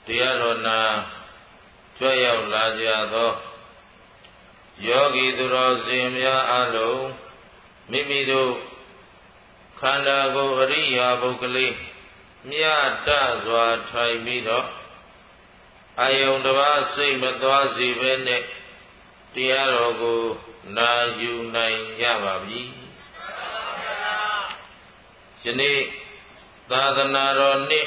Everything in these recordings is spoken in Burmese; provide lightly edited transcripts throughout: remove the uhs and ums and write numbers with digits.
တရားတော်နာကြွရောက်လာကြသောယောဂီသူတော်စင်များအလုံးမိမိတို့ခန္ဓာကိုယ်အရိယာပုဂ္ဂလိမြတ်တစွာထိုင်ပြီးတော့အာယုန်တစ်ပါးစိတ်မသွားစေဘဲနဲ့တရားတော်ကိုနာယူနိုင်ကြပါပြီယနေ့သာသနာတော်နှစ်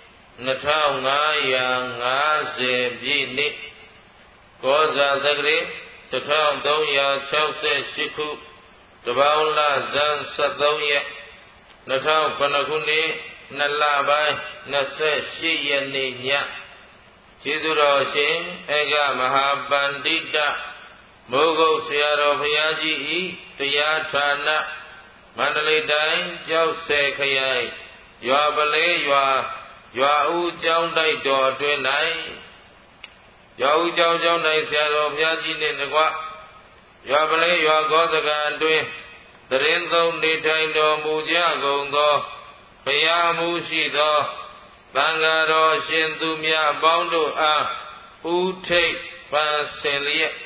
2550ပြည့်နှစ်ကောဇာတက္ကရာ1368ခုတပေါင်းလဇန်73ရက်2009ခုနှစ်2လပိုင်း28ရက်နေ့ညကျေးဇူးတော်ရှင်ဧကမဟာပန္တိတမိုးကုတ်ဆရာတော်ဘုရားကြီးဤတရားဌာနမန္တလေးတိုင်းကျောက်ဆည်ခရိုင်ရွာပလဲရွာဦးကျောင်းတိုက်တော်အတွင်း၌ရွာဦးကျောင်း၌ဆရာတော်ဘုရားကြီးနှင့်တကွရွာပလဲရွာကောစကံအတွင်းသရင်သုံးနေထိုင်တော်မူကြကုန်သောဘုရားမှုရှိသောသံဃာတော်ရှင်သူများအပေါင်းတို့အားဥထိတ်ပန်းစင်လျက်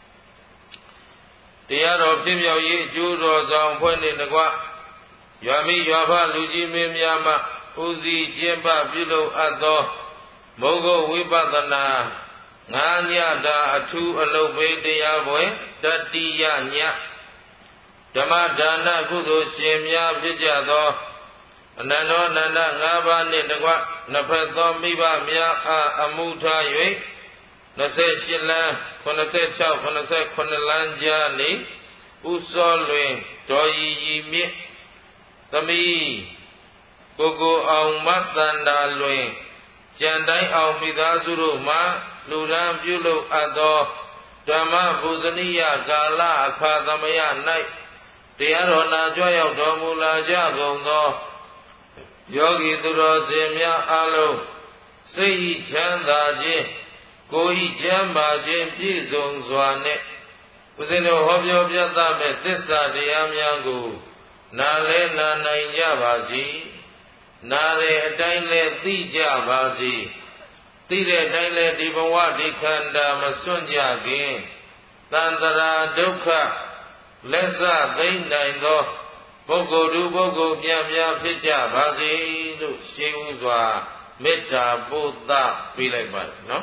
တရားတော်ပြည့်မြောက်ရေးအကျိုးတော်ဆောင်ဖွဲ့နှင့်တကွရွာမိရွာဖလူကြီးမင်းများမှဦးစီးကျင်းပပြုလုပ်အပ်သောမုဂ္ဂဝိပဿနာ9ညတာအထူးအလုပ်ပေးတရားပွဲတတိယညဓမ္မဒါနကုသိုလ်ရှင်များဖြစ်ကြသောအနန္တောအနန္တ5ပါးနှင့်တကွနှစ်ဖက်သောမိဘများအားအမှုထား၍28လမ်း86 89လမ်းကြားနေဥစောလွင်ဒေါ်ရီမြင့်သမီးကိုအောင်မတ်တန္တာလွင်ကြံတိုင်းအောင်မိသားစုတို့မှလူရန်ပြုလုပ်အပ်သောဓမ္မပူဇနိယကာလအခါသမယ၌တရားတော်နာကြွရောက်တော်မူလာကြကုန်သောယောဂီသူတော်စင်များအားလုံးစိတ်ဤချမ်းသာခြင်းကိုယ်ဤချမ်းသာခြင်းပြည့်စုံစွာနဲ့ဦးဇင်းတို့ဟောပြောပြသမဲ့သစ္စာတရားများကိုနားလဲနာနိုင်ကြပါစေနားတဲ့အတိုင်းလဲသိကြပါစေသိတဲ့အတိုင်းလဲဒီဘဝဒီခန္ဓာမစွန့်ကြခင်သန္တရာဒုက္ခလက်စသိမ့်နိုင်သောပုဂ္ဂိုလ်သူပုဂ္ဂိုလ်များဖြစ်ကြပါစေလို့ရှင်းဥစွာမေတ္တာပို့သပေးလိုက်ပါနော်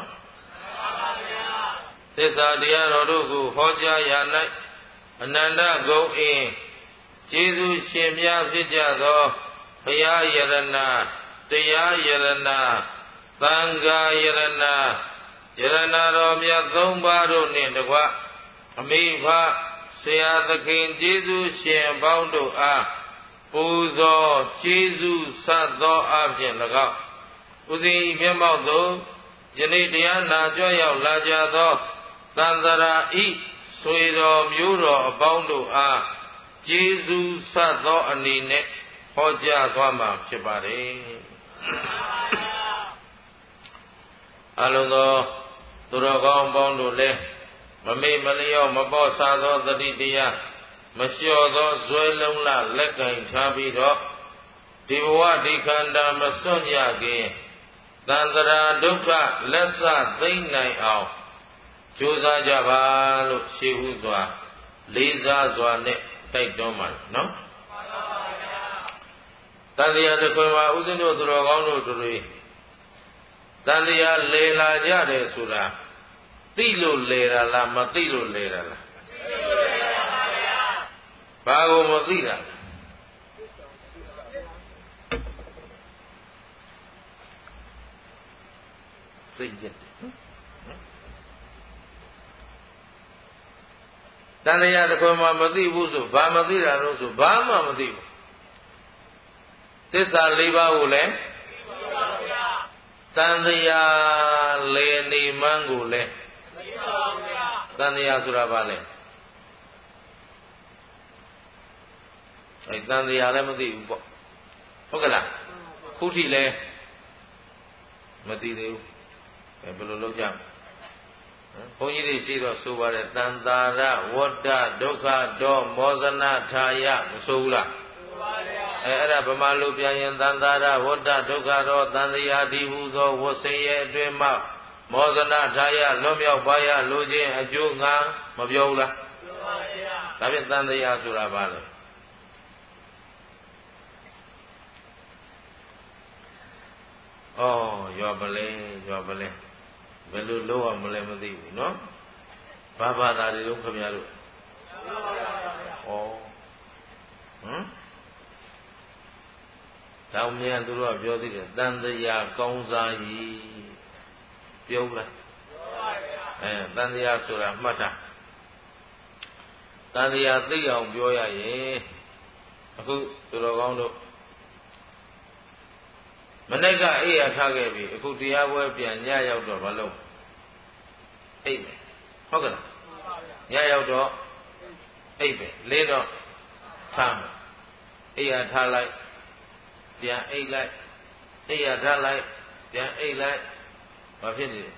သစ္စာတရားတော်တို့ကိုဟောကြားရ၌အနန္တဂုဏ်အင်းကျေးဇူးရှင်များဖြစ်ကြသောဘုရားယရဏတရားယရဏသံဃာယရဏယရဏတော်မြတ်3ပါးတို့နှင့်တကွအမိဖဆရာသခင်ကျေးဇူးရှင်အပေါင်းတို့အားပူဇော်ကျေးဇူးဆက်သောအပြင်၎င်းဥစဉ်ဤမျက်မှောက်သို့ယနေ့တရားနာကြွရောက်လာကြသောသန္တရာဤဆွေတော်မျိုးတော်အပေါင်းတို့အားကျေးဇူးဆက်သောအနေနဲ့ဟောကြားသွားမှာဖြစ်ပါတယ်အလုံးသောသူတော်ကောင်းပေါင်းတို့လည်းမမေ့မလျော့မပေါ့ဆသောသတိတရားမလျှော့သောဇွဲလုံးလလက်ကင်ထားပြီးတော့ဒီဘဝဒီခန္ဓာမစွန့်ကြခင်သန္တရာဒုက္ခလက်စသိမ့်နိုင်အောင်ကြိုးစားကြပါလို့ရှေးဥစွာလေးစားစွာနဲ့တိုက်တွန်းပါနော်တန်တရားတစ်ခွင်မှာဥစဉ်တို့သူတော်ကောင်းတို့တွေတန်တရားလေလာကြတယ်ဆိုတာသိလို့လေတာလားမသိလို့လေတာလားဘာကိုမသိတာစိတ်ကြက်တန်တရားတစ်ခွင်မှာမသိဘူးဆိုဘာမသိတာလို့ဆိုဘာမှမသိဘူးသစ္စာ၄ပါးကိုလည်းတန်တရားလေနေမှန်းကိုလည်းတန်တရားဆိုတာဘာလဲအဲတန်တရားလည်းမသိဘူးပေါ့ဟုတ်ကလားခုထိလည်းမသိသေးဘူးဘယ်လိုလုပ်ကြမလဲဘုန်းကြီးတွေရှိတော့ဆိုပါတယ်တန်တာရဝတ္တဒုက္ခဒေါမောဇနထာယမဆိုဘူးလားအဲ့ဒါဗမာလူပြန်ရင်သန္တာရဝတ္တဒုက္ခရောသံတရားတိဟုသောဝဆင်းရဲ့အတွင်းမှမောဇနထာယလွတ်မြောက်ပါရလိုခြင်းအကျိုးငါမပြောဘူးလားပြောပါဗျာဒါဖြင့်သံတရားဆိုတာဘာလဲဩရောပလဲဘယ်လိုလုပ်ရမလဲမသိဘူးနော်ဘာဘာသာတွေတော့ခင်ဗျားတို့ဩတောင်မြန်သူတို့ကပြောသေးတယ်တန်တရားကောင်းစားရည်ပြောလားပြောပါဗျာတန်တရားဆိုတာမှတ်တာတန်တရားသိအောင်ပြောရရင်အခုသူတော်ကောင်းတို့မနေ့ကအိယာထားခဲ့ပြီအခုတရားပွဲပြန်ညရောက်တော့မလုပ်အိပ်မယ်ဟုတ်ကဲ့ညရောက်တော့အိပ်ပဲလင်းတော့ထားမယ်အိယာထားလိုက်ပြန်အိပ်လိုက်အိယာထားလိုက်ပြန်အိပ်လိုက်ဘာဖြစ်နေ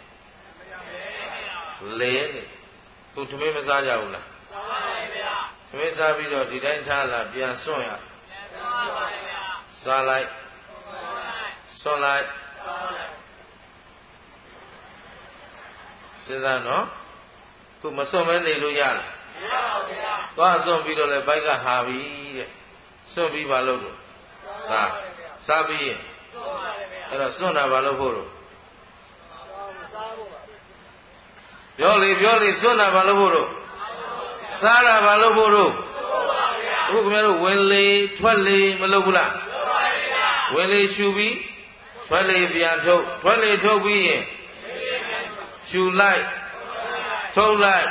လဲလဲနေသူထမင်းမစားကြဘူးလားစားပါဗျာထမင်းစားပြီးတော့ဒီတိုင်းထားလာပြန်စွန့်ရစားပါဗျာစားလိုက်စွန့်လိုက်စဉ်းစားနော်ခုမစွန့်မဲနေလို့ရလားမရပါဘူးဗျာသွားစွန့်ပြီးတော့လဲဘိုက်ကဟာပြီတဲ့စွန့်ပြီးပါလို့လို့စားပြီးရင်အဲ့တော့စွန့်တာဘာလို့ဖို့လို့ပြောလေစွန့်တာဘာလို့ဖို့လို့စားတာဘာလို့ဖို့လို့အခုခင်ဗျားတို့ဝင်လေထွက်လေမလုပ်ဘူးလားဝင်လေရှူပြီးထွက်လေပြန်ထုတ်ထွက်လေထုတ်ပြီးရင်ရှူလိုက်ထုတ်လိုက်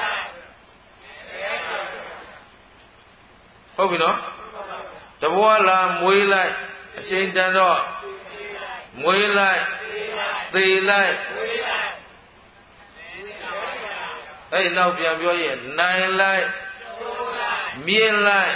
ဟုတ်ပြီနော်တဘွားလာမွေးလိုက်အချိန်တန်တော့မွေးလိုက်သေလိုက်အဲ့နောက်ပြန်ပြောရင်နိုင်လိုက်မြင်လိုက်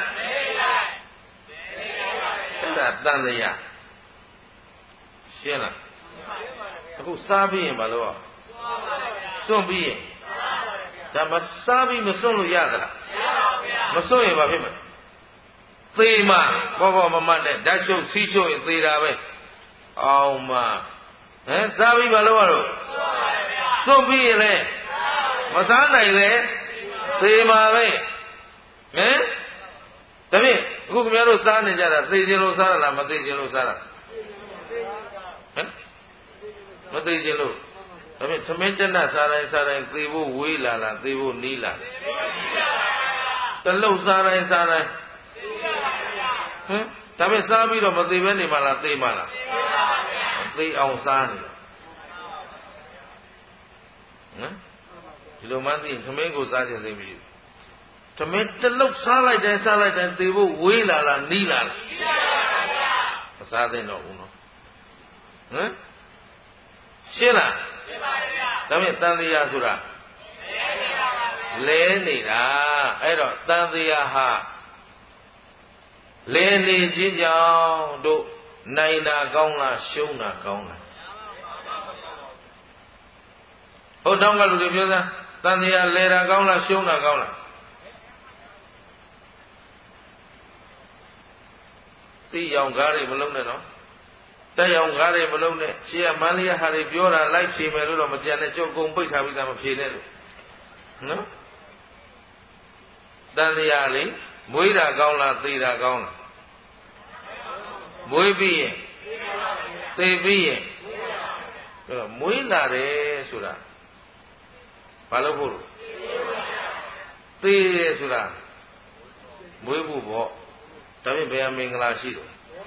အဲ့ဒါတန်တရားရှင်းလားအခုစားပြီးရင်ဘာလို့อ่ะစွန့်ပြီးရင်ဒါမစားပြီးမစွန့်လို့ရသလားမစွန့်ရင်ဘာဖြစ်မလဲသေမှာဘောမမနဲ့ဓာတ်ချုပ်စီးချုပ်ရင်သေတာပဲအောင်မစားပြီးဘာလို့ရတော့စွန့်ပြီးရင်လေမစားနိုင်လေသေမှာပဲဒါဖြင့်အခုခင်ဗျားတို့စားနေကြတာသေခြင်းလို့စားရလားမသေခြင်းလို့စားရလားမသိခြင်းလို့ဒါဖြင့်သမင်းတနတ်စားတိုင်းသေဖို့ဝေးလာလားသေဖို့နီးလာတလုံးစားတိုင်းဒါဖြင့်စားပြီးတော့မသေဘဲနေမှလားသေမှလားသေအောင်စားနေဒီလိုမှသိရင်သမင်းကိုစားခြင်းသိမရှိဘူးသမင်းတလုံးစားလိုက်တိုင်းသေဖို့ဝေးလာလားနီးလာလားမစားသင့်တော့ဘူးနော်ရှင်းလားရှင်းပါဗျာဒါဖြင့်တန်တရားဆိုတာလဲနေတာအဲ့တော့တန်တရားဟာလဲနေခြင်းကြောင့်တို့နိုင်တာကောင်းလားရှုံးတာကောင်းလားဟုတ်တောင်းကလူတွေပြောစမ်းတန်တရားလဲတာကောင်းလားရှုံးတာကောင်းလားသိအောင်ကားတွေမလုံးနဲ့နော်တက်အောင်ကားတွေမလုံးနဲ့ရှေ့ကမန္တလေးဟာတွေပြောတာလိုက်ဖြေမယ်လို့တော့မကြံနဲ့ကြုံကုန်ပိတ်ထားပြီးသားမဖြေနဲ့လို့နော်တန်တရားလေမွေးတာကောင်းလားသေတာကောင်းလားမွေးပြီးရင်သေပြီးရင်အဲ့တော့မွေးလာတယ်ဆိုတာဘာလို့ဖို့လို့သေတယ်ဆိုတာမွေးဖို့ပေါ့ဒါဖြင့်ဘယ်မင်္ဂလာရှိတယ်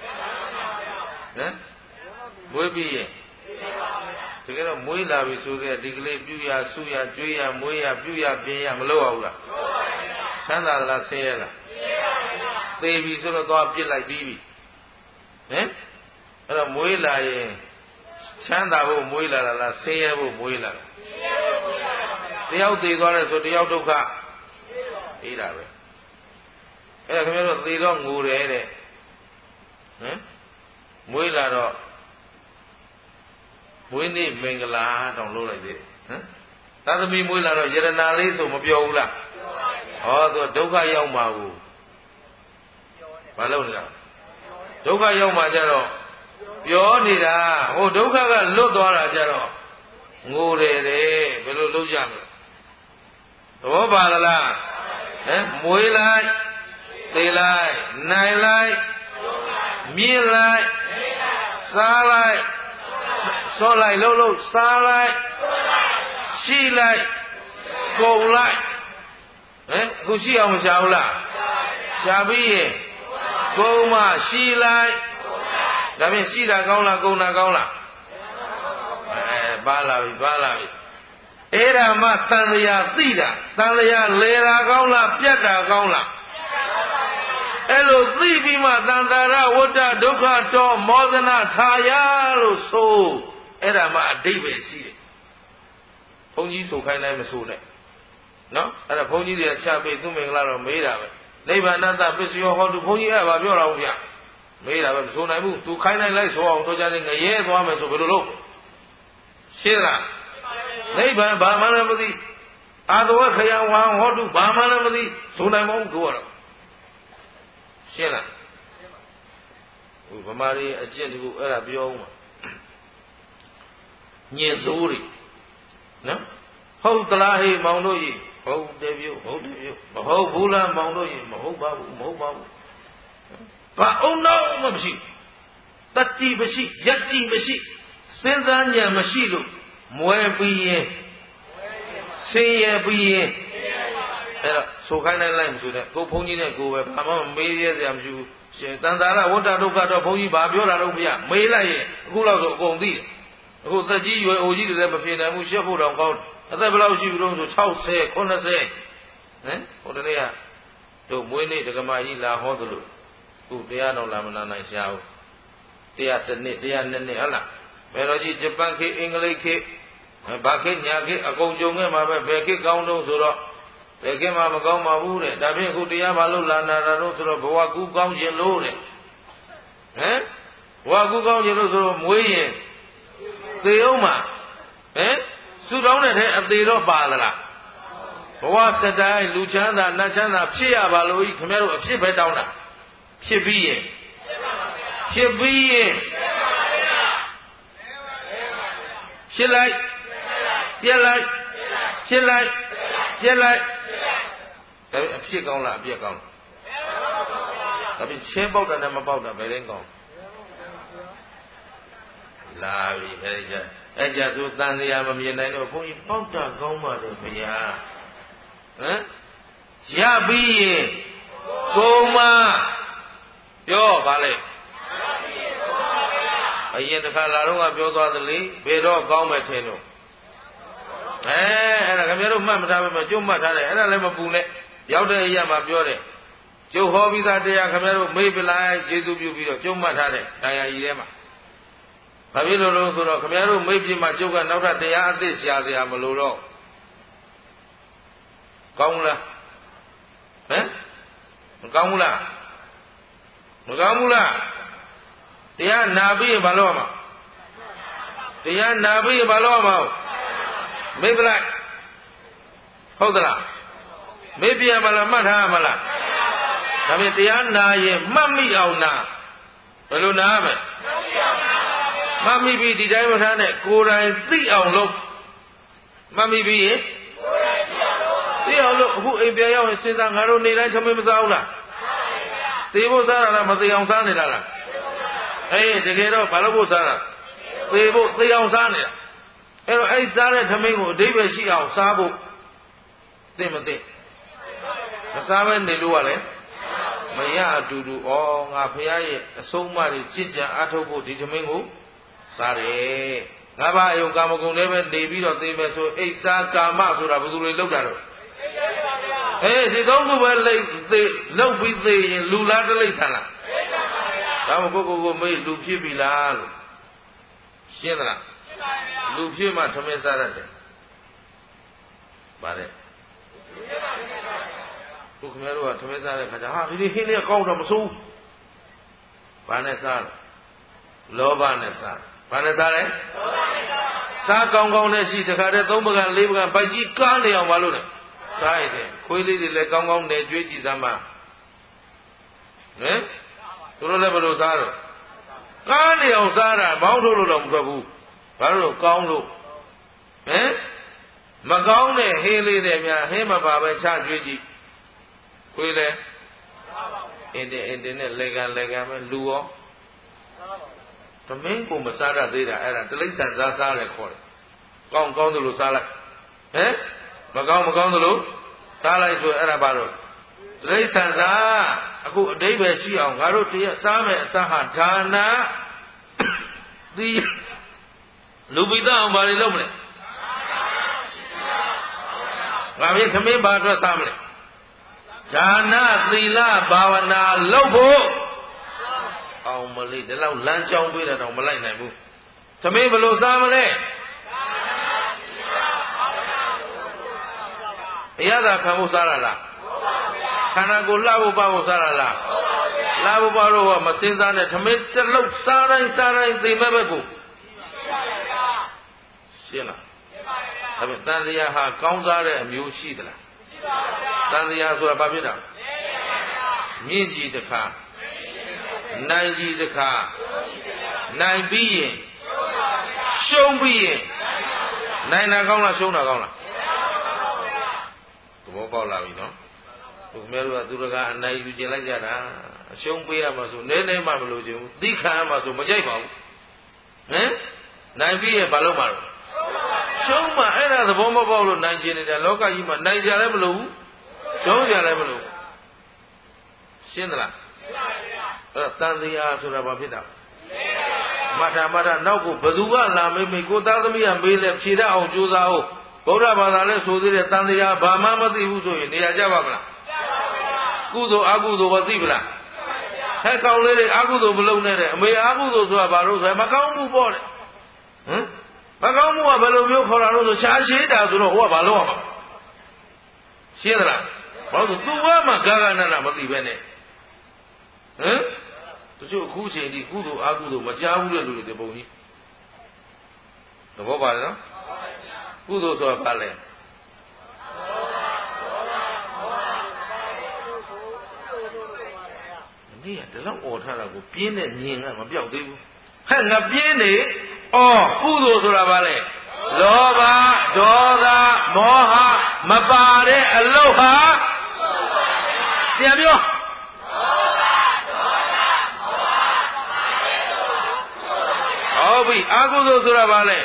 မွေးပြီးရင်တကယ်တော့မွေးလာပြီဆိုတဲ့ဒီကလေးပြုရဆုရကြွေးရမွေးရပြုရပြင်းရမလုပ်ရဘူးလားချမ်းသာလားဆင်းရဲလားသေပြီဆိုတော့သွားပြစ်လိုက်ပြီးပြီအဲ့တော့မွေးလာရင်ချမ်းသာဖို့မွေးလာတာလားဆင်းရဲဖို့မွေးလာတာတယောက်သေသွားတယ်ဆိုတယောက်ဒုက္ခအေးတာပဲအဲ့ဒါခင်ဗျားတို့သေတော့ငိုတယ်တဲ့မွေးလာတော့မွေးနေ့မင်္ဂလာတောင်လုပ်လိုက်သေးတယ်သာသမီမွေးလာတော့ယရနာလေးဆိုမပြောဘူးလားဟောသူဒုက္ခရောက်မှာဘူးဘာလုပ်နေတာဒုက္ခရောက်မှကြတော့ပြောနေတာဟိုဒုက္ခကလွတ်သွားတာကြတော့ငိုတယ်တဲ့ဘယ်လိုလုပ်ကြမလဲသဘောပါလားမွေးလိုက်သေးလိုက်နိုင်လိုက်မြင်လိုက်စားလိုက်စောလိုက်လှုပ်လှုပ်စားလိုက်ရှိလိုက်ကုန်လိုက်အခုရှိအောင်မရှာဘူးလားရှာပြီးရင်ကုန်မှရှိလိုက်ဒါဖြင့်ရှိတာကောင်းလားကုန်တာကောင်းလားပါလာပြီအဲ့ဒါမှတန်လျာသိတာတန်လျာလေတာကောင်းလားပြတ်တာကောင်းလားအဲ့လိုသိပြီးမှတန်တာရဝတ္တဒုက္ခတောမောဒနာထာယလို့ဆိုအဲ့ဒါမှအဓိပ္ပာယ်ရှိတယ်ဘုန်းကြီးဆိုခိုင်းတိုင်းမဆိုနဲ့နော်အဲ့ဒါဘုန်းကြီးတွေကချပေးသူမင်္ဂလာတော့မေးတာပဲနိဗ္ဗာန်တပစ္စယောဟောတုဘုန်းကြီးအဲ့ဒါပြောတာဟုတ်ဗျမေးတာပဲမဆိုနိုင်ဘူးသူခိုင်းတိုင်းလိုက်ဆိုအောင်တို့ကြတဲ့ငရဲသွားမယ်ဆိုဘယ်လိုလုပ်ရှင်းလားနိဗ္ဗာန်ဘာမှလည်းမသိအာသဝခယဝံဟောတုဘာမှလည်းမသိဆိုနိုင်မဟုတ်တို့ကတော့ရှင်းလားဗမာတွေအကျင့်တခုအဲ့ဒါပြောဦးမှာညင်စိုးတွေနော်ဟုတ်သလားဟေးမောင်တို့ကြီးဟုတ်တယ်ပြုမဟုတ်ဘူးလားမောင်တို့ကြီးမဟုတ်ပါဘူးဘာအောင်တော့မရှိတတိမရှိယတ္တိမရှိစဉ်းစားဉာဏ်မရှိလို့မွဲပြီးရင်ဆင်းရဲပြီးရင်အဲ့တော့ဆိုခိုင်းလိုက်မဆိုနဲ့ကိုဘုန်းကြီးနဲ့ကိုပဲဘာမှမေးရစရာမရှိဘူးရှင်တန်တာရဝတ္တဒုက္ခတော့ဘုန်းကြီးဘာပြောတာတော့မရမေးလိုက်ရင်အခုလောက်ဆိုအကုန်သိတယ်အခုသက်ကြီးရွယ်အိုကြီးတွေလည်းမဖြေနိုင်ဘူးရှက်ဖို့တောင်ကောင်းအသက်ဘယ်လောက်ရှိပြီတော့ဆို60 90ဟမ်ဟိုတနေ့ကတို့မွေးနေ့ဒကမာကြီးလာဟောသလိုခုတရားတော်လာမလာနိုင်ရှာဘူးတရားတစ်နှစ်တရားနှစ်နှစ်ဟုတ်လားဘယ်တော့ကြီးဂျပန်ခေအင်္ဂလိပ်ခေဘာခေညာခေအကုန်ကြုံခဲ့မှာပဲဘယ်ခေကောင်းတော့ဆိုတော့ဘယ်ခေမှမကောင်းပါဘူးတဲ့ဒါဖြင့်ခုတရားဘာလို့လာနာတာတော့ဆိုတော့ဘဝကူးကောင်းခြင်းလို့တဲ့ဘဝကူးကောင်းခြင်းလို့ဆိုတော့မွေးရင်သေအောင်မှာစုတောင်းတဲ့ထဲအသေးတော့ပါလားဘဝစတိုင်းလူချမ်းသာနတ်ချမ်းသာဖြစ်ရပါလို့ခင်ဗျားတို့အဖြစ်ပဲတောင်းတာဖြစ်ပြီးရင်ဖြစ်လိုက်ပြက်လိုက်ဖြစ်လိုက်ပြက်လိုက်ဒါအဖြစ်ကောင်းလားအပြက်ကောင်းလားဒါပြင်ချင်းပေါက်တာနဲ့မပေါက်တာဘယ်ရင်ကောင်းလာပြီအဲ့ကြသူတန်တရားမမြင်နိုင်တော့ဘုန်းကြီးပေါက်တာကောင်းပါတယ်ဗျာရပြီးရင်ကိုမပြောပါလေအရင်တစ်ခါလာတော့ကပြောသွားသလေဘယ်တော့ကောင်းမယ်ထင်လို့အဲ့ဒါခင်ဗျားတို့မှတ်မထားပဲမကျွတ်မှတ်ထားတယ်အဲ့ဒါလည်းမပူနဲ့ရောက်တဲ့အရာမှာပြောတယ်ကျုပ်ဟောပြီးသားတရားခင်ဗျားတို့မေ့ပလိုက်ကျေစုပြုပြီးတော့ကျွတ်မှတ်ထားတယ်တရားကြီးထဲမှာဘာဖြစ်လို့လဲဆိုတော့ခင်ဗျားတို့မေ့ပြီးမှကျုပ်ကနောက်ထပ်တရားအသစ်ရှာစရာမလိုတော့ကောင်းလားမကောင်းဘူးလားတရားနာပြီးရင်ဘာလို့ရမှာတရားနာပြီးရင်ဘာလို့ရမှာမေ့ပလိုက်ဟုတ်သလားမေ့ပြမလားမှတ်ထားမလားဒါဖြင့်တရားနာရင်မှတ်မိအောင်နာဘယ်လိုနာရမလဲမှတ်မိပြီးဒီတိုင်းမထားနဲ့ကိုယ်တိုင်သိအောင်လုပ်မှတ်မိပြီးရင်သိအောင်လုပ်အခုအိမ်ပြန်ရောက်ရင်စဉ်းစားငါတို့နေတိုင်းသမင်းမစားဘူးလားသေဖို့စားတာလားမသေအောင်စားနေတာလားတကယ်တော့ဘာလို့ဖို့စားတာသေဖို့သေအောင်စားနေတာအဲ့တော့အဲ့စားတဲ့သမင်းကိုအဓိပ္ပာယ်ရှိအောင်စားဖို့သိမသိမစားပဲနေလို့ကလည်းမရအတူတူဩငါဖရာရဲ့အဆုံးအမတွေကြည်ကြံအားထုတ်ဖို့ဒီသမင်းကိုစားတယ်ငါဘာအယုံကာမဂုဏ်လည်းပဲနေပြီးတော့သိမယ်ဆိုအိစာကာမဆိုတာဘယ်သူတွေလောက်တာတော့ဒီသုံးခုပဲလိတ်သေးလောက်ပြီးသေးရင်လူလားတလိမ့်ဆန်လားဒါမှကိုမေးလူဖြစ်ပြီလားလို့ရှင်းသလားလူဖြစ်မှသမင်းစားရတယ်ဗါတဲ့ခုခင်ဗျားတို့ကသမင်းစားတဲ့ခါကျဟာဒီဟင်းလေးကောင်းတော့မစိုးဘာနဲ့စားလောဘနဲ့စားဘာနဲ့စားလဲစားကောင်းကောင်းနဲ့ရှိတခါတည်း3ပကံ4ပကံပိုက်ကြီးကားနေအောင်မလုပ်နဲ့စားရတယ်ခွေးလေးတွေလည်းကောင်းကောင်းနဲ့ကြွေးကြည့်စမ်းပါသူတို့လည်းဘယ်လိုစားတော့ကားနေအောင်စားတာမောင်းထုတ်လို့တော့မထွက်ဘူးဘာလို့ကောင်းလို့ဟမ်မကောင်းတဲ့ဟင်းလေးတွေများဟင်းမပါပဲချကျွေးကြည့်ခွေးလဲအင်းတင်းနဲ့လေကန်ပဲလူရောသမင်းကိုမစားရသေးတာအဲ့ဒါတိရစ္ဆာန်စားတယ်ခေါ်တယ်ကောင်းတယ်လို့စားလိုက်ဟမ်မကောင်းတယ်လို့စားလိုက်ဆိုအဲ့ဒါဘာလို့တိရစ္ဆာန်စားအခုအတိပ္ပယ်ရှိအောင်ငါတို့တရားစားမယ်အစားဟာဒါနသီလူပိသအောင်ဘာတွေလုပ်မလဲငါပြင်သမင်းဘာအတွက်စားမလဲဒါနသီလဘာဝနာလုပ်ဖို့အောင်မလေးဒီလောက်လမ်းကြောင်းပေးတာတော့မလိုက်နိုင်ဘူးသမင်းဘယ်လိုစားမလဲအရသာခံဖို့စားရလားခန္ဓာကိုယ်လှဖို့ပါဖို့စားရလားလှဖို့ပါတော့မစင်းစားနဲ့သမင်းတစ်လုံးစားတိုင်းသိမဲ့ဘက်ကိုရှင်းလားဒါပေမဲ့တန်တရားဟာကောင်းစားတဲ့အမျိုးရှိသလားတန်တရားဆိုတာဘာဖြစ်တာမြင့်ကြီးတစ်ခါနိုင်ကြီးတစ်ခါနိုင်ပြီးရင်ရှုံးပြီးရင်နိုင်တာကောင်းလားရှုံးတာကောင်းလားသဘောပေါက်လာပြီနော်သူခင်ဗျားတို့ကသူတကားအနိုင်ယူကျင်လိုက်ကြတာအရှုံးပေးရမှာဆိုနည်းနည်းမှမလို့ချင်ဘူးသိခံရမှာဆိုမကြိုက်ပါဘူးဟမ်နိုင်ပြီးရင်ဘာလုပ်မှာလဲရှုံးမှအဲ့ဒါသဘောမပေါက်လို့နိုင်ကျင်နေတာလောကကြီးမှာနိုင်ကြလည်းမလို့ဘူးရှုံးကြလည်းမလို့ရှင်းသလားအဲ့တန်တရားဆိုတာဘာဖြစ်တာမထာနောက်ကိုဘသူကလာမေးကိုသားသမီးကမေးလဲဖြေတတ်အောင်ကြိုးစားအောင်ဗုဒ္ဓဘာသာလဲဆိုသေးတယ်တန်တရားဘာမှမသိဘူးဆိုရင်နေရာကြပါမလားကုသိုလ်အကုသိုလ်မသိဘူးလားဟဲ့ကောင်းလေးတွေအကုသိုလ်မလုပ်နဲ့တဲ့အမေအကုသိုလ်ဆိုတာဘာလို့ဆိုမကောင်းမှုပေါ့တဲ့ဟမ်မကောင်းမှုကဘယ်လိုမျိုးခေါ်တာလို့ဆိုရှားရှိတာဆိုတော့ဟိုကဘာလုပ်ရမှာရှင်းသလားဘာလို့သူကမှဂဂနနာမသိပဲနဲ့ဟမ်တချို့အခုချိန်ဒီကုသိုလ်အကုသိုလ်မကြားဘူးတဲ့လူတွေဒီပုံကြီးသဘောပါတယ်နော်ကုသိုလ်ဆိုတာဘာလဲဒီကဒီလောက်អော်ထားတာကိုပြင်းတဲ့ညင်ကမပြောက်သေးဘူးဟဲ့ငါပြင်းနေကုသိုလ်ဆိုတာဘာလဲလောဘဒေါသမောဟမပါတဲ့အလုပ်ဟာပြန်ပြောဟုတ်ပြီအကုသိုလ်ဆိုတာဘာလဲ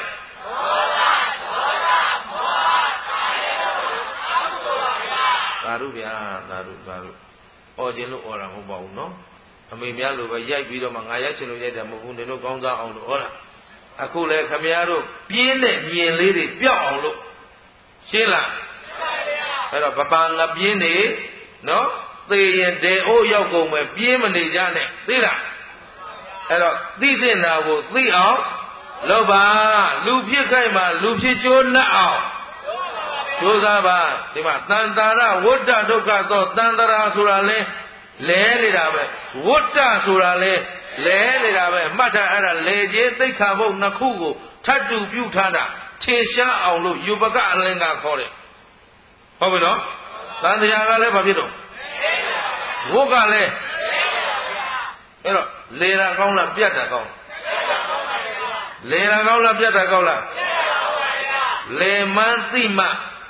သာဓုဗျာသာဓုအော်ခြင်းလို့အော်တာမဟုတ်ပါဘူးနော်အမေများလိုပဲရိုက်ပြီးတော့မှငါရိုက်ချင်လို့ရိုက်တယ်မဟုတ်ဘူးနေလို့ကောင်းစားအောင်လို့ဟောလားအခုလေခမည်းတော်ပြင်းတဲ့မြင်လေးတွေပြောက်အောင်လို့ရှင်းလားအဲ့တော့ပပငါပြင်းနေနော်သေရင်ဒေအိုးရောက်ကုန်မယ်ပြင်းမနေကြနဲ့သိလားအဲ့တော့သိတဲ့နာကိုသိအောင်လုပ်ပါလူဖြစ်ခိုက်မှာလူဖြစ်ကျိုးနှက်အောင်ကျိုးစားပါဒီမှာတန်တာရဝဋ္ဌဒုက္ခသောတန်တရာဆိုတာလဲနေတာပဲဝဋ္ဌဆိုတာလဲနေတာပဲမှတ်ထားအဲ့ဒါလေခြင်းသိက္ခာပုဒ်နှစ်ခုကိုထပ်တူပြုထားတာထင်ရှားအောင်လို့ယူပကအလင်္ကာခေါ်တယ်ဟုတ်ပြီနော်တန်တရားကလည်းဘာဖြစ်တော့ဝတ်ကလည်းအဲ့တော့လေတာကောင်းလားပြတ်တာကောင်းလေတာကောင်းလားပြတ်တာကောင်းလားလေမန်းသိမှ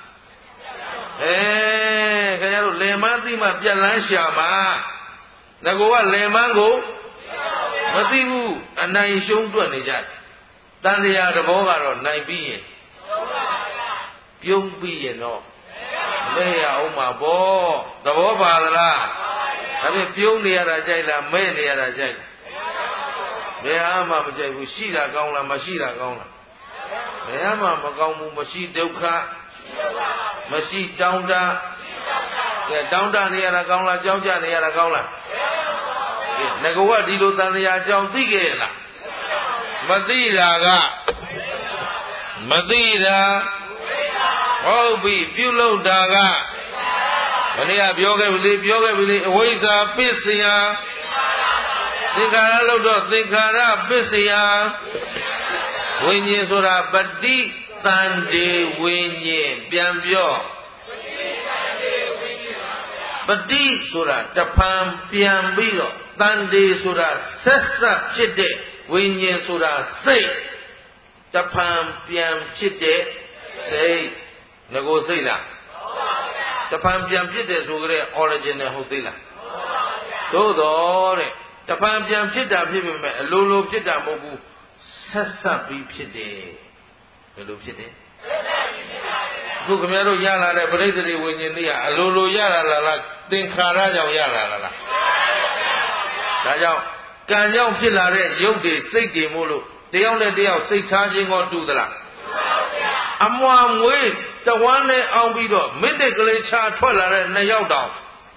ခင်ဗျားတို့လေမန်းသိမှပြတ်လန်းရှာမှာငါကလေမန်းကိုမသိဘူးအနိုင်ရှုံးတွက်နေကြတယ်တန်တရားတဘောကတော့နိုင်ပြီးရင်ပြုံးပြီးရင်တော့မဲရအောင်မှာပေါ့သဘောပါလားဒါဖြင့်ပြုံးနေရတာကြိုက်လားမဲနေရတာကြိုက်ဘယ်ဟာမှမကြိုက်ဘူးရှိတာကောင်းလားမရှိတာကောင်းလားဘယ်ဟာမှမကောင်းဘူးမရှိဒုက္ခမရှိတောင်းတကဲတောင်းတနေရတာကောင်းလားကြောက်ကြနေရတာကောင်းလားငါကဒီလိုတန်တရားအကြောင်းသိခဲ့ရလားမသိတာကမသိတာဟုတ်ပြီပြုလုပ်တာကမနေ့ကပြောခဲ့ပြီလေအဝိဇ္ဇာပစ္စယသင်္ခါရလို့တော့သင်္ခါရပစ္စယဝိညာဉ်ဆိုတာပฏิတန်တေဝိညာဉ်ပြန်ပြောပฏิဆိုတာတဖန်ပြန်ပြီးတော့တန်တေဆိုတာဆက်ဆက်ဖြစ်တဲ့ဝိညာဉ်ဆိုတာစိတ်တဖန်ပြန်ဖြစ်တဲ့စိတ်ငကိုစိတ်လားတဖန်ပြန်ဖြစ်တဲ့ဆိုကြတဲ့ original ဟုတ်သေးလားသို့တော်တဲ့တဖန်ပြန်ဖြစ်တာဖြစ်ပေမဲ့အလိုလိုဖြစ်တာမဟုတ်ဘူးဆက်ဆက်ပြီးဖြစ်တယ်ဘယ်လိုဖြစ်တယ်အခုခင်ဗျားတို့ရလာတဲ့ပရိသေဝိညာဉ်တွေကအလိုလိုရလာလားသင်္ခါရကြောင့်ရလာလားဒါကြောင့်ကံကြောင့်ဖြစ်လာတဲ့ရုပ်တွေစိတ်တွေမို့လို့တယောက်နဲ့တယောက်စိတ်ချခြင်းကောတူသလားအမွာမွေးတဝမ်းနဲ့အောင်ပြီးတော့မစ်တဲ့ကလေးချထွက်လာတဲ့နှစ်ယောက်တောင်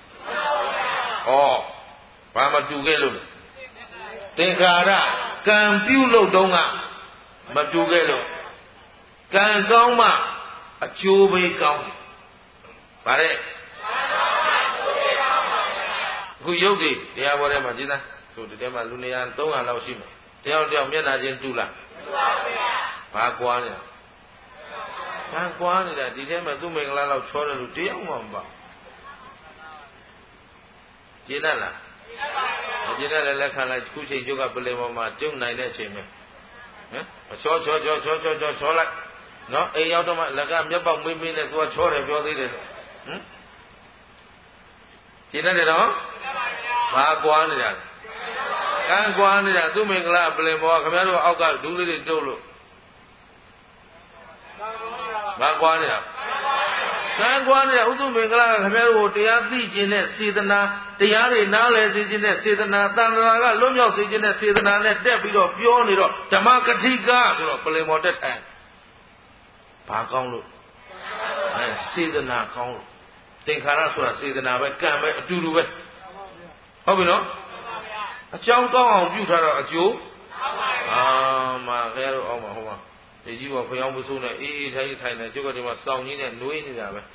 ဘာမတူခဲ့လို့သင်္ခါရကံပြုလို့တုံးကမတူခဲ့လို့ကံကောင်းမှအကျိုးပေးကောင်းတယ်ဗါတဲ့အခုရုပ်တွေတရားပေါ်ထဲမှာကြည်သားတို့ဒီထဲမှာလူနေရာ300လောက်ရှိမယ်တယောက်တယောက်မျက်နှာချင်းတူလားတူပါဗျာဘာကွာနေတာဘာကွာနေတာဒီထဲမှာသူ့မင်္ဂလာလောက်ချောတယ်လို့တယောက်မှမပါကျင်းလားမကျင်းတဲ့လက်ခံလိုက်ခုချိန်ကျုပ်ကပလင်ပေါ်မှာကျုပ်နိုင်တဲ့အချိန်ပဲချောလိုက်နော်အိမ်ရောက်တော့မှလက်ကမျက်ပေါက်မေးမေးနဲ့သူကချောတယ်ပြောသေးတယ်ကျင်းတယ်တော့ဘာကွာနေတာကံကွာနေတာသူ့မင်္ဂလာပလင်ပေါ်ခင်ဗျားတို့အောက်ကဒူးလေးတွေတုပ်လို့ဘာကွာနေတာကံကွာနေတာဥသုမင်္ဂလာခင်ဗျားတို့တရားသိခြင်းနဲ့စေတနာတရားတွေနားလည်စေခြင်းနဲ့စေတနာတန်ត្រာကလွတ်မြောက်စေခြင်းနဲ့စေတနာနဲ့တက်ပြီးတော့ပြောနေတော့ဓမ္မကတိကဆိုတော့ပလင်ပေါ်တက်ထိုင်ဘာကောင်းလို့စေတနာကောင်းလို့သင်္ခါရဆိုတာစေတနာပဲကံပဲအတူတူပဲဟုတ်ပြီနော်အကြောင်းကောင်းအောင်ပြုထားတော့အကျိုးမှာခဲတော့အောင်မှာဟိုမှာဒီကြီးပေါ်ဖျောင်းမဆိုးနဲ့အေးအေးထိုင်နေကျုပ်ကဒီမှာစောင့်ကြီးနဲ့နှွေးနေတာပဲ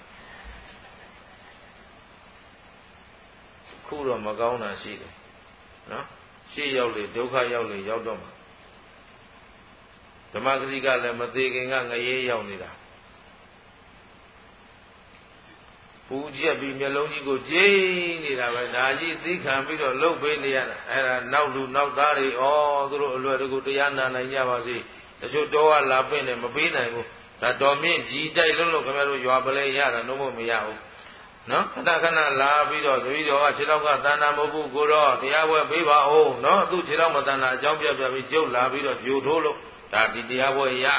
ခုတော့မကောင်းတာရှိတယ်နော်ရှေ့ရောက်လေဒုက္ခရောက်လေရောက်တော့မှာဓမ္မဂရိကလည်းမသေးခင်ကငရေရောက်နေတာပူကျက်ပြီးမျက်လုံးကြီးကိုကျိန်းနေတာပဲဒါကြီးသိခံပြီးတော့လှုပ်ပေးနေရတာအဲ့ဒါနောက်လူနောက်သားတွေသူတို့အလွယ်တကူတရားနာနိုင်ကြပါစေတချို့တော့လာပင့်တယ်မပေးနိုင်ဘူးဒါတော်မြင့်ကြီးတိုက်လို့ခင်ဗျားတို့ရွာပလဲရတာတော့မရဘူးနော်ခဏခဏလာပြီးတော့တပည့်တော်ကခြေထောက်ကတဏ္ဍာမဟုတ်ဘူးကိုတော့တရားပွဲပေးပါဦးနော်သူ့ခြေထောက်မတဏ္ဍာအကြောင်းပြပြီးကျုပ်လာပြီးတော့ဂျိုထိုးလို့ဒါဒီတရားပွဲရ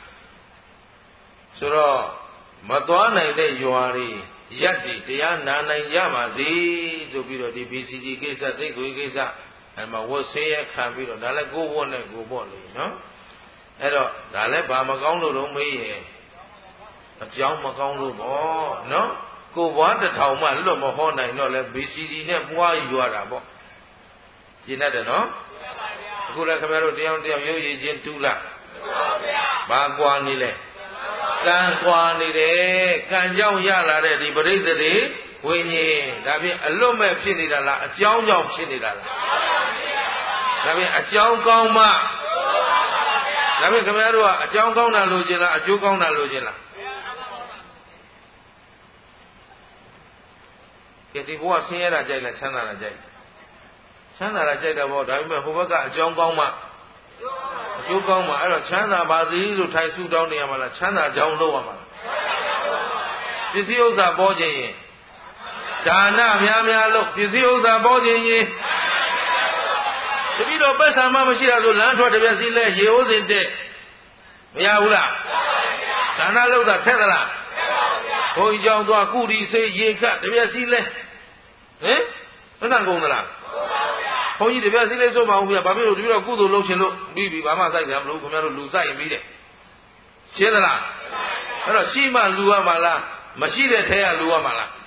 ဆိုတော့မသွားနိုင်တဲ့ရွာတွေရက်တွေတရားနာနိုင်ကြပါစေဆိုပြီးတော့ဒီ BCG ကိစ္စသိခွေကိစ္စအဲမှာဝတ်ဆင်းရဲခံပြီးတော့ဒါလည်းကိုယ်ဝတ်နဲ့ကိုယ်ပေါ့လေနော်အဲ့တော့ဒါလည်းဘာမကောင်းလို့တော့မေးရင်အကြောင်းမကောင်းလို့ပေါ့နော်ကိုဘွားတစ်ထောင်မှလွတ်မဟောနိုင်တော့လဲ BCG နဲ့ပွားယူရတာပေါ့ရှင်းတတ်တယ်နော်အခုလည်းခင်ဗျားတို့တရားရုပ်ရည်ချင်းတူးလားဘာကွာနေလဲကံကွာနေတယ်ကံကြောင့်ရလာတဲ့ဒီပရိသေတွေဝိညာဉ်ဒါဖြင့်အလွတ်မဲ့ဖြစ်နေတာလားအကြောင်းကြောင့်ဖြစ်နေတာလားဒါဖြင့်အကြောင်းကောင်းမှဒါဖြင့်ခင်ဗျားတို့ကအကြောင်းကောင်းတာလိုချင်လားအကျိုးကောင်းတာလိုချင်လားကဲဒီဘဝဆင်းရဲတာကြိုက်လားချမ်းသာတာကြိုက်ချမ်းသာတာကြိုက်တာပေါ့ဒါပေမဲ့ဟိုဘက်ကအကြောင်းကောင်းမှအကျိုးကောင်းမှအဲ့တော့ချမ်းသာပါစေလို့ထိုင်ဆုတောင်းနေရမှာလားချမ်းသာကြောင်းလုပ်ရမှာလားပစ္စည်းဥစ္စာပေါ်ခြင်းရင်ဒါနများများလို့ပစ္စည်းဥစ္စာပေါ်ခြင်းရင်တတိတော့ပတ်စံမှမရှိတာဆိုလမ်းထွက်တပြက်စီလဲရေအိုးစင်တက်မရဘူးလားဒါနလုပ်တာခက်သလားဘုန်းကြီးကြောင့်သွားကုရီစေးရေခတ်တပြက်စီလဲမနှံကုန်သလားဘုန်းကြီးတပြက်စီလေးဆိုပါဦးဗျာဘာဖြစ်လို့တပြက်တော့ကုသိုလ်လုပ်ချင်လို့ပြီးပြီဘာမှစိုက်ကြမလို့ခင်ဗျားတို့လူစိုက်ရင်ပြီးတယ်ရှင်းသလားအဲ့တော့ရှိမှလူရမှာလားမရှိတဲ့ထဲကလူရမှာလား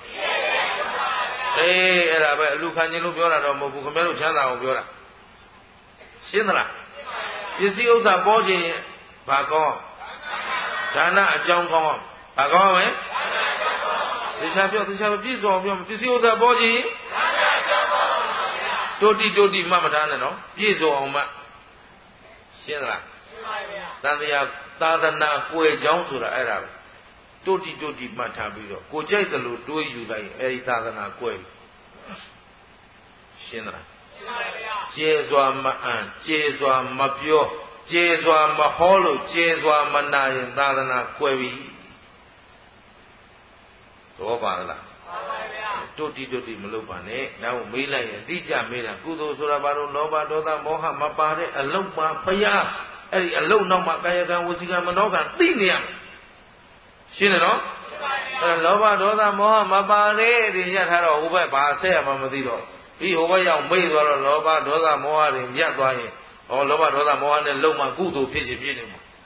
အဲ့ဒါပဲအလူခံခြင်းလို့ပြောတာတော့မဟုတ်ဘူးခင်ဗျားတို့ချမ်းသာအောင်ပြောတာရှင်းသလားပစ္စည်းဥစ္စာပေါ်ခြင်းဘာကောင်းဒါနအကြောင်းကောင်းဘာကောင်းမလဲသေချာပြောပြည့်စုံအောင်ပြောပစ္စည်းဥစ္စာပေါ်ခြင်းတိုတိမှတ်မထားနဲ့နော်ပြည့်စုံအောင်မှရှင်းသလားသံဃာသာသနာကွယ်ကြောင်းဆိုတာအဲ့ဒါပဲတိုတိမှတ်ထားပြီးတော့ကိုကြိုက်တယ်လို့တွေးယူလိုက်ရင်အဲ့ဒီသာသနာကွယ်ရှင်းသလားကျေစွာမအံကျေစွာမပြောကျေစွာမဟောလို့ကျေစွာမနာရင်သာသနာကွယ်ပြီသဘောပါလားတုတ်တိမလုပ်ပါနဲ့နောက်မေးလိုက်ရင်အတိအကျမေးတာကုသိုလ်ဆိုတာဘာလို့လောဘဒေါသမောဟမပါတဲ့အလုံးပါဖျားအဲ့ဒီအလုံးနောက်မှာကာယကံဝစီကံမနောကံသိနေရမယ်ရှင်းတယ်နော်အဲ့လောဘဒေါသမောဟမပါတဲ့ဒီရထားတော့ဟိုဘက်ဘာဆက်ရမှမသိတော့ဒီဟိုဘက်ရောက်မေ့သွားတော့လောဘဒေါသမောဟတွေရပ်သွားရင်ဩလောဘဒေါသမောဟနဲ့လုံးမှကုသိုလ်ဖြစ်နေမှာ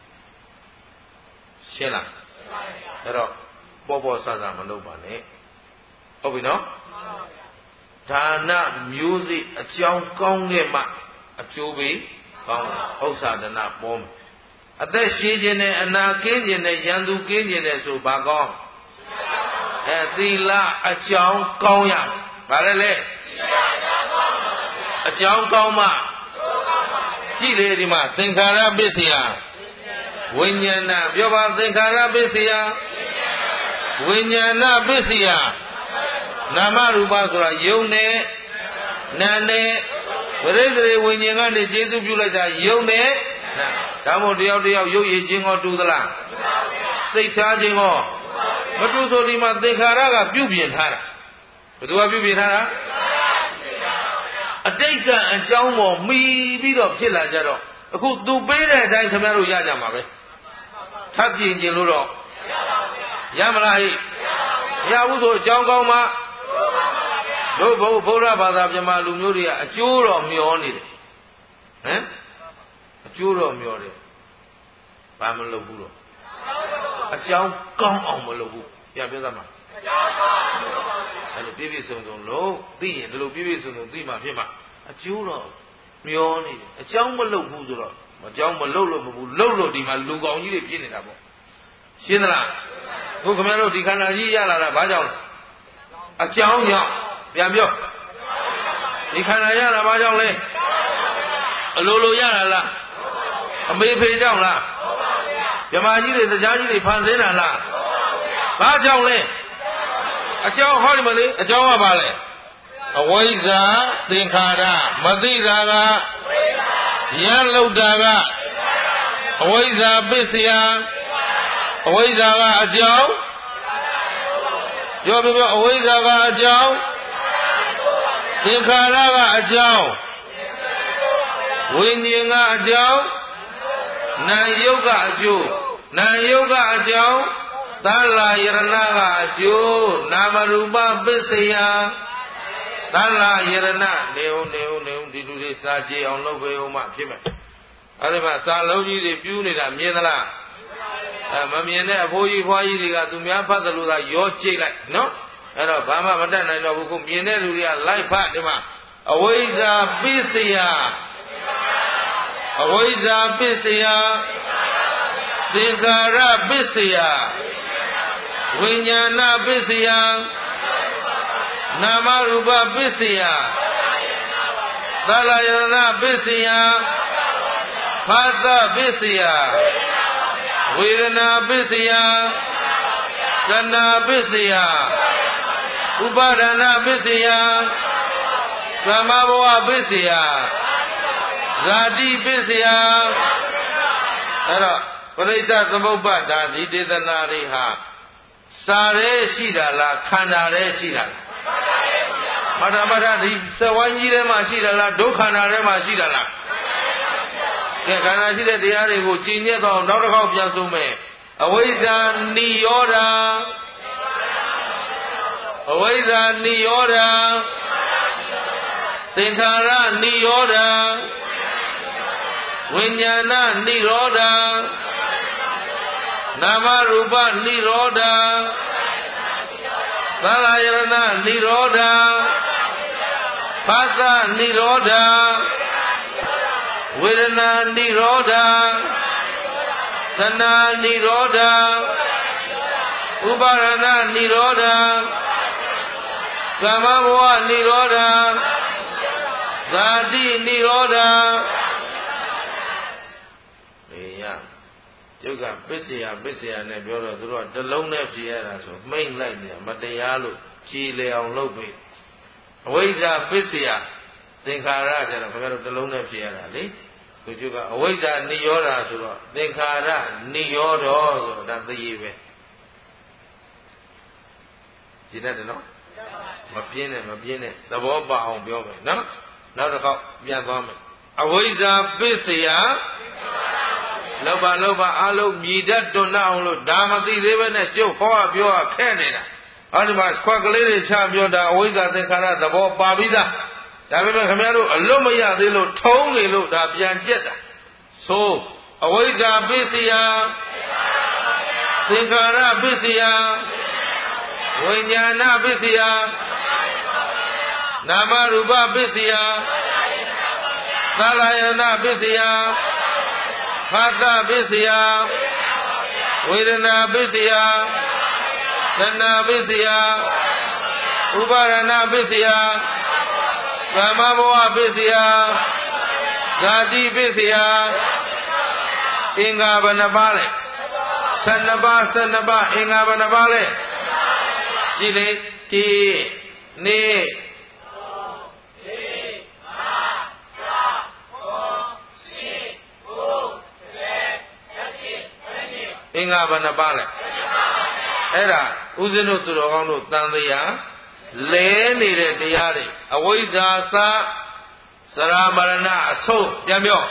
ရှင်းလားအဲ့တော့ပေါ့ဆဆမလုပ်ပါနဲ့ဟုတ်ပြီနော်ဒါနမျိုးစိအကြောင်းကောင်းခဲ့မှအကျိုးပေးကောင်းဥစ္စာဒနာပေါ်မယ်အသက်ရှည်ခြင်းနဲ့အနာကင်းခြင်းနဲ့ရန်သူကင်းခြင်းနဲ့ဆိုဘာကောင်းသီလအကြောင်းကောင်းရဘာလဲလဲအကြောင်းကောင်းမှကြည့်လေဒီမှာသင်္ခါရပစ္စယဝိညာဏပြောပါသင်္ခါရပစ္စယဝိညာဏပစ္စယနာမရူပဆိုတာယုံနဲ့နာနဲ့ပရိသေဝိညာဉ်ကနေကျေစုပြုလိုက်တာယုံနဲ့ဒါမို့တယောက်ရုပ်ရည်ခြင်းဟောတူသလားစိတ်ချခြင်းဟောမတူဆိုဒီမှာသင်္ခါရကပြုပြင်ထားတာဘယ်သူကပြုပြင်ထားတာအတိတ်ကအကြောင်းပေါ်မှီပြီးတော့ဖြစ်လာကြတော့အခုသူပေးတဲ့အတိုင်းခင်ဗျားတို့ရကြမှာပဲထပ်ပြင်ခြင်းလို့တော့ရမလားဟိမရဘူးဆိုအကြောင်းကောင်းမှတို့ဘုရားဘာသာမြန်မာလူမျိုးတွေကအကျိုးတော်မျောနေတယ်ဟမ်အကျိုးတော်မျောတယ်ဘာမလုပ်ဘူးတော့အကြောင်းကောင်းအောင်မလုပ်ဘူးပြန်ပြောသမှာအဲ့လိုပြည့်စုံလို့သိရင်ဒီလိုပြည့်စုံသိမှဖြစ်မှာအကျိုးတော်မျောနေတယ်အကြောင်းမလုပ်ဘူးဆိုတော့အကြောင်းမလုပ်လို့မဟုတ်ဘူးလုပ်လို့ဒီမှာလူကောင်ကြီးတွေဖြစ်နေတာပေါ့ရှင်းသလားခုခင်ဗျားတို့ဒီခန္ဓာကြီးရလာတာဘာကြောင့်လဲအကြောင်းကြောင့်ပြန်ပြောဒီခန္ဓာရတာဘာကြောင့်လဲအလိုလိုရတာလားအမေဖေကြောင့်လားမြမကြီးတွေတရားကြီးတွေဖန်ဆင်းတာလားဘာကြောင့်လဲအကြောင်းဟောဒီမလေးအကြောင်းကဘာလဲအဝိဇ္ဇာသင်္ခါရမသိတာကရလောက်တာကအဝိဇ္ဇာပစ္စယအဝိဇ္ဇာကအကြောင်းပြောအဝိဇ္ဇာကအကြောင်းသင်္ခါရကအကြောင်းဝိညာဉ်ကအကြောင်းနာယုတ်ကအကျိုးနာယုတ်ကအကြောင်းသလယရဏကအကျိုးနာမရူပပစ္စယသလယရဏနေဦးဒီလူတွေစာကြည့်အောင်လုပ်ပေးဦးမှဖြစ်မယ်အဲ့ဒီမှာစာလုံးကြီးတွေပြူးနေတာမြင်သလားမမြင်တဲ့အဖိုးကြီးဖွားကြီးတွေကသူများဖတ်တယ်လို့သာရောကြိတ်လိုက်နော်အဲ့တော့ဘာမှမတတ်နိုင်တော့ဘူးခုမြင်တဲ့လူတွေကလိုက်ဖတ်ဒီမှာအဝိဇ္ဇာပစ္စယအဝိဇ္ဇာပစ္စယသင်္ခါရပစ္စယဝိညာဏပစ္စယနာမရူပပစ္စယသလယရဏပစ္စယဖတ်သပစ္စယဝေဒနာပစ္စယသနာပစ္စယဥပါဒနာပစ္စယသမဘဝပစ္စယဇာတိပစ္စယအဲ့တော့ပရိစ္ဆသမုပ္ပါဒာဒီဒေသနာတွေဟာစာရဲရှိတာလားခန္ဓာရဲရှိတာလားမထဒီစဝိုင်းကြီးထဲမှာရှိတာလားဒုက္ခန္ဓာထဲမှာရှိတာလားကဲခန္ဓာရှိတဲ့တရားတွေကိုကြည်ညက်တော့နောက်တစ်ခေါက်ပြန်ဆုံးမယ်အဝိဇ္ဇာနိရောဓအဝိဇ္ဇာနိရောဓသင်္ခါရနိရောဓဝိညာဏနိရောဓနာမရူပနိရောဓသလယရဏနိရောဓဖသနိရောဓဝေဒနာနိရောဓသနာနိရောဓဥပါဒနာနိရောဓသမဘဝနိရောဓဇာတိနိရောဓယုတ်ကပစ္စယနဲ့ပြောတော့သူတို့ကတလုံးနဲ့ဖြေရတာဆိုမိမ့်လိုက်နေမတရားလို့ကြည်လေအောင်လုပ်ပြီအဝိဇ္ဇာပစ္စယသင်္ခါရကျတော့ခင်ဗျားတို့တစ်လုံးနဲ့ဖြေရတာလေကိုကျုပ်ကအဝိဇ္ဇာနိရောဓဆိုတော့သင်္ခါရနိရောဓဆိုတော့ဒါသိရေးပဲရှင်းတယ်နော်မပြင်းနဲ့သဘောပေါက်အောင်ပြောမယ်နော်နောက်တစ်ခေါက်ပြန်သွားမယ်အဝိဇ္ဇာပစ္စယလောဘအလုံးမြည်တတ်တွန်းအောင်လို့ဒါမသိသေးပဲနဲ့ကျုပ်ဟောပြောခဲနေတာဟောဒီမှာခွက်ကလေးတွေချပြောတာအဝိဇ္ဇာသင်္ခါရသဘောပါပြီးသားဒါပေမဲ့ခင်ဗျားတို့အလွတ်မရသေးလို့ထုံးနေလို့ဒါပြန်ကျက်တာဆိုအဝိဇ္ဇာပစ္စယသင်္ခါရပစ္စယဝိညာဏပစ္စယနာမရူပပစ္စယသာလယနာပစ္စယဖတ်တပစ္စယဝေဒနာပစ္စယသနာပစ္စယဥပါရဏပစ္စယကာမဘဝပစ္စယဇာတိပစ္စယအင်္ဂါဘယ်နှပါးလဲ12ပါးအင်္ဂါဘယ်နှပါးလဲကြည့်လေဒီနေ့အင်္ဂါဘယ်နှပါးလဲအဲ့ဒါဥစဉ်တို့သူတော်ကောင်းတို့တန်တရားလဲနေတဲ့တရားတွေအဝိဇ္ဇာစသရမရဏအဆုံးပြန်ပြော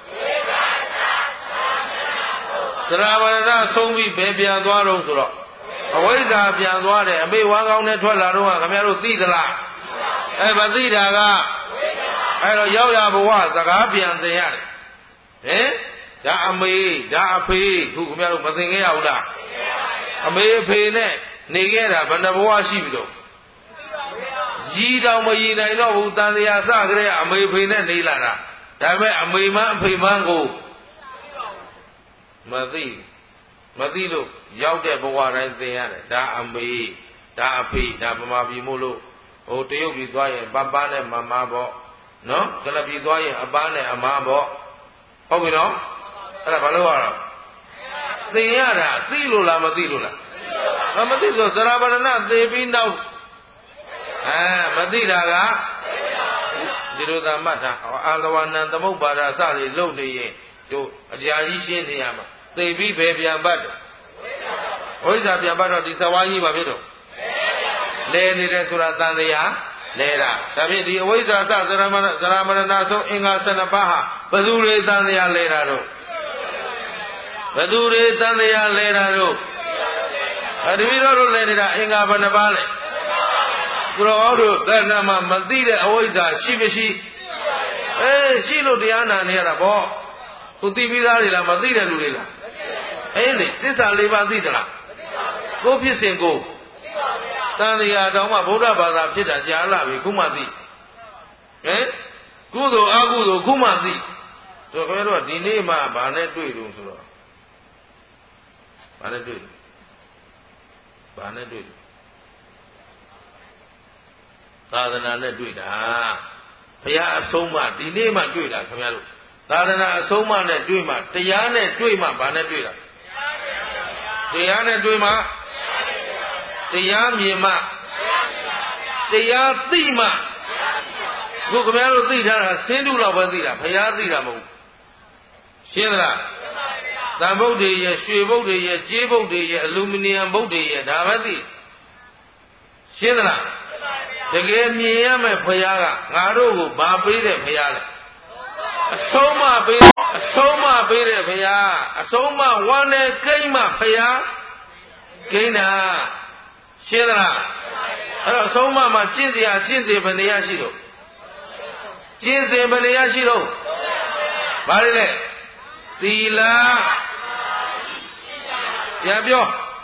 သရမရဏဆုံးပြီးဘယ်ပြန်သွားတော့ဆိုတော့အဝိဇ္ဇာပြန်သွားတယ်အမေဝါကောင်းနဲ့ထွက်လာတော့ခင်ဗျားတို့သိသလားမသိတာကအဲ့တော့ရောက်ရဘဝစကားပြန်သင်ရတယ်ဟင်ဒါအမေဒါအဖေခုခင်ဗျားတို့မသင်ခဲ့ရဘူးလားအမေအဖေနဲ့နေခဲ့တာဘယ်နှဘဝရှိပြီတော့ရည်တောင်မရည်နိုင်တော့ဘူးတန်တရားစကြတဲ့အမေဖေနဲ့နေလာတာဒါပေမဲ့အမေမအဖေမကိုမသိလို့ရောက်တဲ့ဘဝတိုင်းသင်ရတယ်ဒါအမေဒါအဖေဒါဗမာပြည်မို့လို့ဟိုတရုတ်ပြည်သွားရင်ပပနဲ့မမပေါ့နော်ကလပြည်သွားရင်အပားနဲ့အမပေါ့ဟုတ်ပြီနော်အဲ့ဒါဘာလို့ရတော့သင်ရတာသိလို့လားမသိလို့လားမသိဆိုသရပရဏသေပြီးနောက်မသိတာကဒီလိုသာမှတ်တာအာလဝဏံသမုပ္ပါဒစတွေလုပ်နေရင်တို့အကြာကြီးရှင်းနေရမှာသိပြီးပဲပြန်ပတ်တော့ဝိဇ္ဇာပြန်ပတ်တော့ဒီသဝါကြီးပါဖြစ်တော့လဲနေတယ်ဆိုတာတန်တရားလဲတာဒါဖြင့်ဒီအဝိဇ္ဇာစသရမရဏဆုံးအင်္ဂါ12ပါးဟာဘယ်သူတွေတန်တရားလဲတာတော့ဘယ်သူတွေတန်တရားလဲတာတော့တပည့်တော်တို့လဲနေတာအင်္ဂါဘယ်နှပါးလဲသူတော်ကောင်းတို့တဏ္ဍာမှာမသိတဲ့အဝိဇ္ဇာရှိမရှိရှိလို့တရားနာနေရတာပေါ့သူသိပြီးသားတွေလားမသိတဲ့လူတွေလားလေသစ္စာ၄ပါးသိသလားကိုဖြစ်စဉ်ကိုတန်တရားတော်မှဗုဒ္ဓဘာသာဖြစ်တာကြားလာပြီခုမှသိကုသိုလ်အကုသိုလ်ခုမှသိဆိုတော့ဒီနေ့မှဘာနဲ့တွေ့လို့ဆိုတော့ဘာနဲ့တွေ့သာသနာနဲ့တွေ့တာဘုရားအဆုံးမဒီနေ့မှတွေ့တာခင်ဗျားတို့သာသနာအဆုံးမနဲ့တွေ့မှတရားနဲ့တွေ့မှဘာနဲ့တွေ့တာတရားနဲ့တွေ့မှတရားမြင်မှတရားသိမှခုခင်ဗျားတို့သိထားတာစင်းတုလောက်ပဲသိတာဘုရားသိတာမဟုတ်ဘူးရှင်းသလားသံဗုဒ္ဓေရဲ့ရွှေဗုဒ္ဓေရဲ့ကြေးဗုဒ္ဓေရဲ့အလူမီနီယံဗုဒ္ဓေရဲ့ဒါပဲသိရှင်းသလားတကယ်မြင်ရမယ်ဘုရားကငါတို့ကိုဘာပေးတဲ့ဘုရားလဲအဆုံးမပေးတဲ့ဘုရားအဆုံးမဝမ်းနဲ့ကိမ့်မှဘုရားကိမ့်တာရှင်းသလားအဲ့တော့အဆုံးမမှာကျင့်စရာဘယ်နေရရှိတော့ကျင့်စဉ်ဘယ်နေရရှိတော့ဘာလဲသီလပြန်ပြော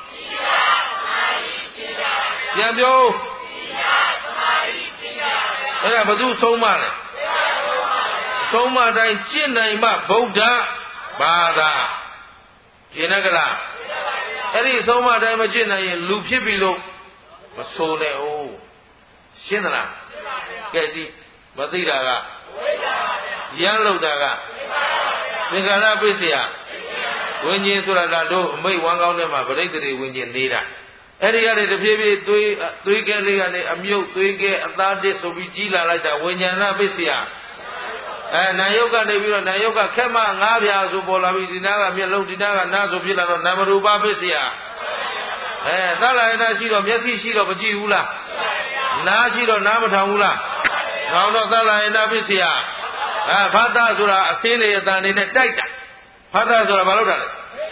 အဲ့ဒါဘသူဆုံးမလဲဆုံးမတိုင်းကျင့်နိုင်မှဗုဒ္ဓဘာသာကျင့်ရကြလားအဲ့ဒီဆုံးမတိုင်းမကျင့်နိုင်ရင်လူဖြစ်ပြီလို့မဆိုနဲ့ဦးရှင်းသလားကဲဒီမသိတာကရမ်းလို့တာကသင်္ခါရပစ္စယဝိညာဉ်ဆိုတာတို့အမိတ်ဝမ်းကောင်းထဲမှာပရိသေတွေဝိညာဉ်နေတာအဲ့ဒီကနေတဖြည်းဖြည်းသွေးကဲလေးကနေအမြုပ်သွေးကဲအသားတစ်ဆိုပြီးကြီးလာလိုက်တာဝိညာဏပစ္စယနာယုတ်ကနေပြီးတော့နာယုတ်ကခက်မငါးပြာဆိုပေါ်လာပြီးဒီနာကမျက်လုံးဒီနာကနားဆိုဖြစ်လာတော့နာမရူပပစ္စယသလယနာရှိတော့မျက်စိရှိတော့မကြည့်ဘူးလားနားရှိတော့နားမထောင်ဘူးလားခေါင်းတော့သလယနာပစ္စယဖတ်တာဆိုတာအစင်းတွေအတန်တွေနဲ့တိုက်တာဖတ်တာဆိုတာဘာလို့တာလဲ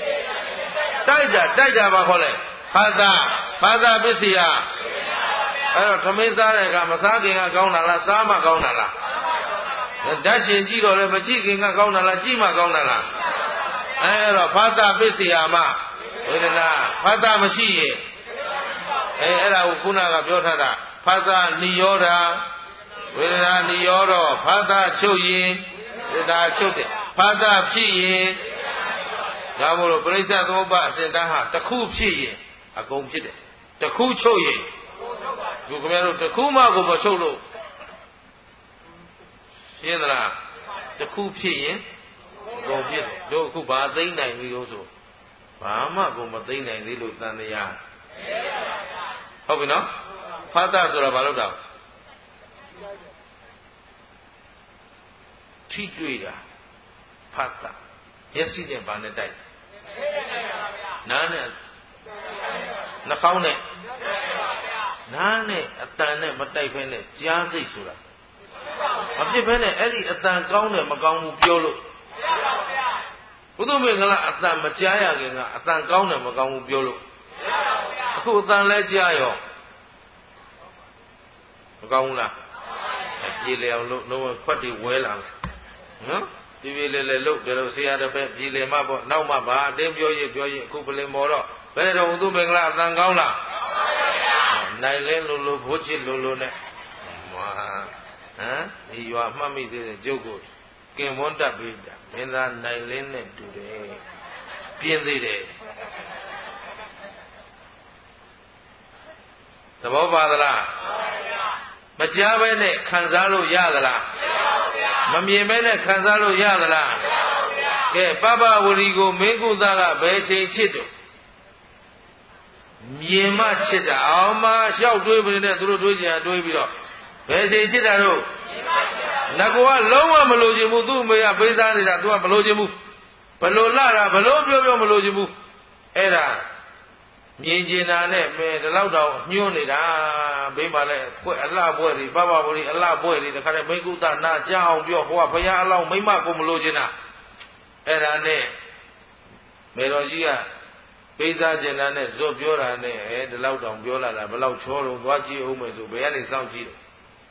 တိုက်တာဘာခေါ်လဲဖတ်တာပစ္စယအဲ့တော့သမင်းစားတဲ့အခါမစားခင်ကကောင်းတာလားစားမှကောင်းတာလားဓာတ်ရှင်ကြည့်တော့လည်းမကြည့်ခင်ကကောင်းတာလားကြည့်မှကောင်းတာလားအဲ့တော့ဖတ်တာပစ္စယမှာဝေဒနာဖတ်တာမရှိရင်အဲ့ဒါကိုခုနကပြောထားတာဖတ်တာနိရောဓဝေဒနာနိရောဓဖတ်တာချုပ်ရင်ဝေဒနာချုပ်တယ်ဖတ်တာဖြစ်ရင်ဒါမို့လို့ပရိစ္ဆေသမုပ္ပါအစဉ်တန်းဟာတစ်ခုဖြစ်ရင်အကုန်ဖြစ်တယ်တစ်ခုချုပ်ရင်ဒီခင်ဗျားတို့တစ်ခုမှကိုမချုပ်လို့ရှင်းသလားတစ်ခုဖြစ်ရင်အကုန်ဖြစ်တယ်တို့အခုဘာသိမ့်နိုင်ပြီလို့ဆိုဘာမှကိုမသိမ့်နိုင်သေးလို့တန်တရားဟုတ်ပြီနော်ဖတ်တာဆိုတာဘာလို့တော့ထိတွေ့တာဖတ်တာမျက်စိနဲ့ဘာနဲ့တိုက်နားနဲ့နှာခေါင်းနဲ့နားနဲ့အတန်နဲ့မတိုက်ဖဲနဲ့ကြားစိတ်ဆိုတာမဖြစ်ဖဲနဲ့အဲ့ဒီအတန်ကောင်းတယ်မကောင်းဘူးပြောလို့ဘုသူမင်္ဂလာအတန်မကြားရခင်ကအတန်ကောင်းတယ်မကောင်းဘူးပြောလို့အခုအတန်လဲကြားရောမကောင်းဘူးလားပြေလေအောင်လို့လုံးဝခွက်တွေဝဲလာမယ်နော်ပြေလေလို့ဒါလို့ဆရာတစ်ပည့်ပြေလေမှပေါ့နောက်မှဘာအတင်းပြောရင်အခုပလင်မော်တော့ဘယ်တော့ဘုသူမင်္ဂလာအတန်ကောင်းလားနိုင်လဲလို့ဘိုးချစ်လို့နဲ့ဒီရွာမှတ်မိသေးတဲ့ကျုပ်ကိုကင်မွန်းတက်ပြီးတာမင်းသားနိုင်လင်းနဲ့တူတယ်ပြင်းသေးတယ်သဘောပါသလားမကြားဘဲနဲ့ခံစားလို့ရသလားမမြင်ဘဲနဲ့ခံစားလို့ရသလားကဲပပဝရီကိုမင်းကုသကဘယ်ချိန်ချစ်တော့မြင်မှချစ်တာအောင်မလျှောက်တွေးပြီးနဲ့သူတို့တွေးကြံတွေးပြီးတော့ဘယ်ချိန်ချစ်တာတော့ငါကလုံးဝမလိုချင်ဘူးသူ့အမေကပေးစားနေတာ तू ကမလိုချင်ဘူးဘလို့လာတာဘလို့ပြောမလိုချင်ဘူးအဲ့ဒါမြင်ကျင်တာနဲ့ပဲဒီလောက်တော့ညှိုးနေတာဘေးမှာလဲကွအလှပွဲတွေပပဝရီအလှပွဲတွေတခါတည်းမိကုသနာကြောင်းပြောဟိုကဘုရားအလောင်းမိမကိုမလိုချင်တာအဲ့ဒါနဲ့မေတော်ကြီးကပေးစားကျင်တာနဲ့ဇွတ်ပြောတာနဲ့ဒီလောက်တောင်ပြောလာတာဘလောက်ချောတော့သွားကြည့်အောင်မယ်ဆိုဘယ်ကနေစောင့်ကြည့်တော့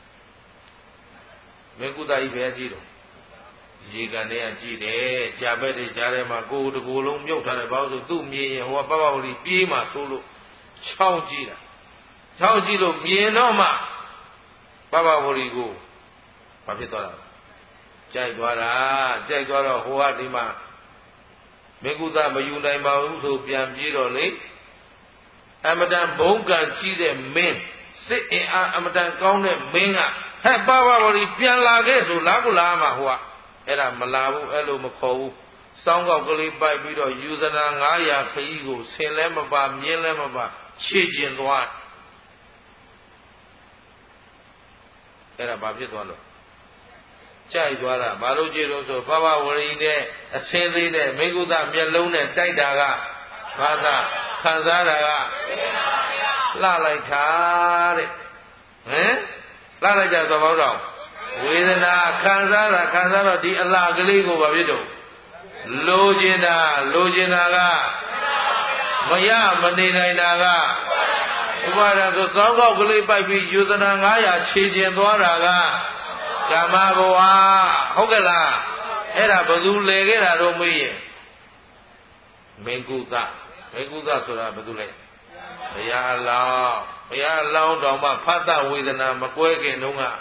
မင်းကုသကြီးဘယ်ကြည့်တော့ရေကန်ထဲကကြည့်တယ်ဂျာဘက်တွေကြားထဲမှာကိုယ်တကူလုံးမြုပ်ထားတယ်ဘာလို့ဆိုသူ့မြင်ရင်ဟိုကပပဝရီပြေးမှဆိုလို့ချောင်းကြည့်တာချောင်းကြည့်လို့မြင်တော့မှပပဝရီကိုဘာဖြစ်သွားတာကြိုက်သွားတော့ဟိုကဒီမှာမင်းကုသမယူနိုင်ပါဘူးဆိုပြန်ပြေးတော့လေအမတန်ဘုံကံကြီးတဲ့မင်းစစ်အင်အားအမတန်ကောင်းတဲ့မင်းကဟဲ့ပပဝရီပြန်လာခဲ့ဆိုလားကိုလားမှာဟိုကအဲ့ဒါမလာဘူးအဲ့လိုမခေါ်ဘူးစောင်းကောက်ကလေးပိုက်ပြီးတော့ယူဇနာ900ခရီးကိုဆင်လဲမပါမြင်းလဲမပါရှေ့ကျင်သွားအဲ့ဒါဘာဖြစ်သွားလို့ကြိုက်သွားတာဘာလို့ကြည့်လို့ဆိုပပဝရီနဲ့အစင်းသေးနဲ့မိဂုသမျက်လုံးနဲ့တိုက်တာကဘာသာခံစားတာကလှလိုက်တာတဲ့ဟမ်လှလိုက်ကြသဘောတော့ဝေဒနာခံစားတော့ဒီအလှကလေးကိုဘာဖြစ်တော့လိုချင်တာကမရမနေနိုင်တာကဥပါဒဆိုသောင်းကောက်ကလေးပိုက်ပြီးယူဇနာ900ခြေကျင်သွားတာကဓမ္မဘဝဟုတ်ကဲ့လားအဲ့ဒါဘယ်သူလဲခဲ့တာတော့မေးရင်မင်းကုသဆိုတာဘယ်သူလဲဘုရားအလောင်းတော်မှဖတ်တဝေဒနာမကွဲခင်တုန်းက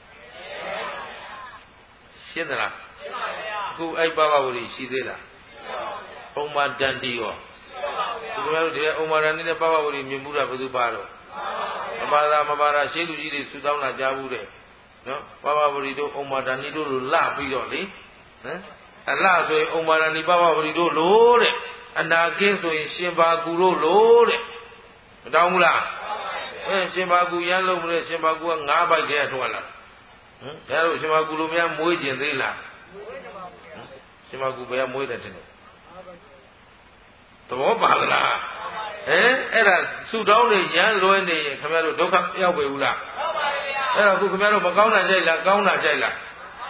ရှင်းသလားရှင်းပါဗျာအခုအဲ့ပပဝရီရှိသေးလားဥမ္မာတန်တီရောဒီလိုမျိုးဒီဥမ္မာတန်တီနဲ့ပပဝရီမြင်မှုတာဘယ်သူပါတော့မပါတာရှင်းလူကြီးတွေဆူတောင်းလာကြဘူးတဲ့နော်ပပဝရီတို့ဥမ္မာတန်တီတို့လိုလှပြီးတော့လေဟမ်အလှဆိုရင်ဥမ္မာတန်တီပပဝရီတို့လိုတဲ့အနာကင်းဆိုရင်ရှင်ဘာကူတို့လိုတဲ့တောင်းဘူးလားရှင်ဘာကူရမ်းလို့မလဲရှင်ဘာကူက9 ပိုက်တည်းထွက်လာဒါတို့ရှင်ဘာကူလိုများမွေးကျင်သေးလားရှင်ဘာကူဘယ်ကမွေးတယ်တင်သဘောပါလားအဲ့ဒါဆူတောင်းနေရမ်းလွဲနေရင်ခင်ဗျားတို့ဒုက္ခရောက်ပြီဘူးလားအဲ့တော့ခုခင်ဗျားတို့မကောင်းတာကြိုက်လားကောင်းတာကြိုက်လား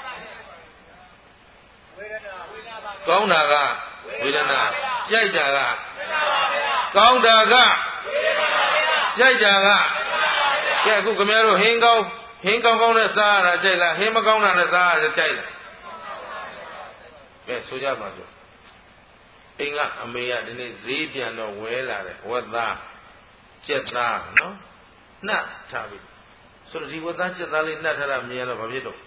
ကောင်းတာကဝေဒနာကြိုက်တာကကောင်းတာကကြိုက်တာကကဲအခုခင်ဗျားတို့ဟင်းကောင်းနဲ့စားရတာကြိုက်လားဟင်းမကောင်းတာနဲ့စားရတာကြိုက်လားကဲဆိုကြပါစို့အိမ်ကအမေကဒီနေ့ဈေးပြန်တော့ဝဲလာတယ်ဝက်သားကြက်သားနော်နှက်ထားပြီဆိုတော့ဒီဝက်သားကြက်သားလေးနှက်ထားတာမြင်ရတော့ဘာဖြစ်တော့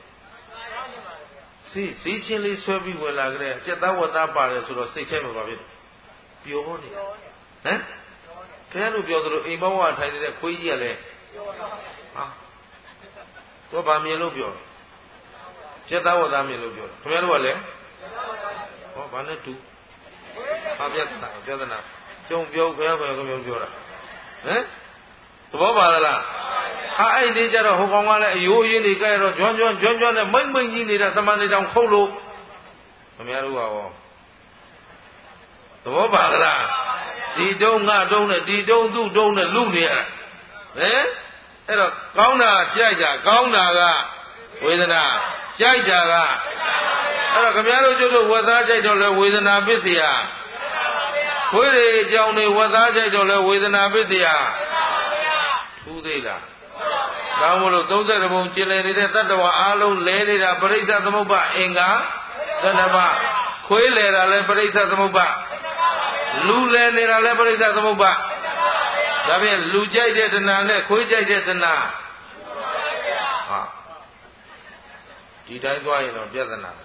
ဈေးချင်းလေးဆွဲပြီးဝယ်လာကြတဲ့ကြက်သားဝက်သားပါတယ်ဆိုတော့စိတ်ထဲမှာဘာဖြစ်တော့ပျော်နေဟမ်ခင်ဗျားတို့ပြောသလိုအိမ်ဘောင်းကထိုင်နေတဲ့ခွေးကြီးကလည်းဟာတော့ဗာမြင်လို့ပြောကြက်သားဝက်သားမြင်လို့ပြောခင်ဗျားတို့ကလည်းဟောဘာနဲ့တူဟာပြဿနာကျုံပြောခင်ဗျားပြောတာဟမ်သဘောပါလားဟာအဲ့ဒီကြတော့ဟိုကောင်ကလည်းအယိုးရင်းနေကြရတော့ကျွမ်းနဲ့မိမ့်ကြီးနေတာစမန်နေတောင်ခုတ်လို့ခင်ဗျားတို့ကရောသဘောပါလားဒီတုံးငါတုံးနဲ့ဒီတုံးသူ့တုံးနဲ့လူနေရတာအဲ့တော့ကောင်းတာကြိုက်တာကောင်းတာကဝေဒနာကြိုက်တာကအဲ့တော့ခင်ဗျားတို့ကျုပ်တို့ဝက်သားကြိုက်တော့လဲဝေဒနာပစ္စယခွေးတွေအကြောင်းတွေဝက်သားကြိုက်တော့လဲဝေဒနာပစ္စယထူးသေးလားကောင်းမလို့30ပုံကျင်လည်နေတဲ့တတ္တဝါအားလုံးလဲနေတာပရိစ္ဆသမုပ္ပါအင်္ဂါ12ပါးခွေးလဲတာလဲပရိစ္ဆသမုပ္ပါလူလဲနေတာလဲပရိစ္ဆသမုပ္ပါဒါဖြင့်လူကြိုက်တဲ့တဏှာနဲ့ခွေးကြိုက်တဲ့တဏှာဟာဒီတိုင်းသွားရင်တော့ပြဿနာ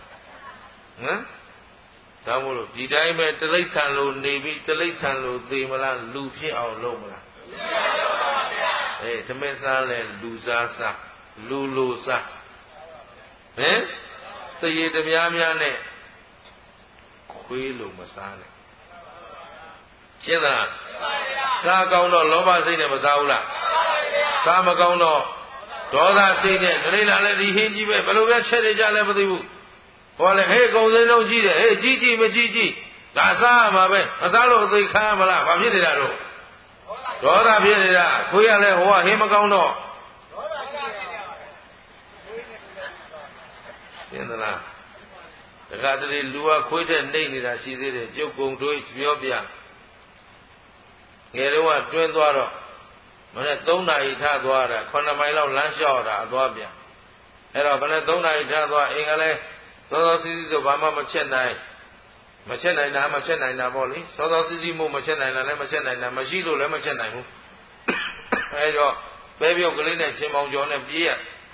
ဒါမို့လို့ဒီတိုင်းပဲတိရစ္ဆာန်လိုနေပြီးတိရစ္ဆာန်လိုသေမလားလူဖြစ်အောင်လုပ်မလားသမင်းစားလဲလူစားစားလူလိုစားသရေတပြားများနဲ့ခွေးလိုမစားနဲ့ရှင်းလားစားကောင်းတော့လောဘစိတ်နဲ့မစားဘူးလားစားမကောင်းတော့ဒေါသစိတ်နဲ့ခရိလာလည်းဒီဟင်းကြီးပဲဘယ်လိုပဲချက်နေကြလဲမသိဘူးဟောလေဟေးကုံစိမ်းလုံးကြီးတယ်ဟေးကြီးမကြီးဒါစားရမှာပဲမစားလို့အသိခံရမလားဘာဖြစ်နေတာတော့ဒေါသဖြစ်နေတာခွေးရလဲဟိုကဟင်းမကောင်းတော့ရှင်းသလားတခါတလေလူကခွေးတဲ့နှိမ့်နေတာရှိသေးတယ်ကျုပ်ကုံတွေးပြောပြငယ်တော့တွင်းသွားတော့မနေ့3 နာရီထားသွားတာ9 မိုင်လောက်လမ်းလျှောက်တာအသွားပြန်အဲ့တော့ဘယ်နဲ့3 နာရီထားသွားအိမ်ကလည်းစောစောစီးစီးဆိုဘာမှမချက်နိုင်တာပေါ့လေစောစောစီးစီးမို့မချက်နိုင်တာလည်းမချက်နိုင်တာမရှိလို့လည်းမချက်နိုင်ဘူးအဲ့တော့ပဲပြုတ်ကလေးနဲ့ရှင်မောင်ကျော်နဲ့ပြေးရ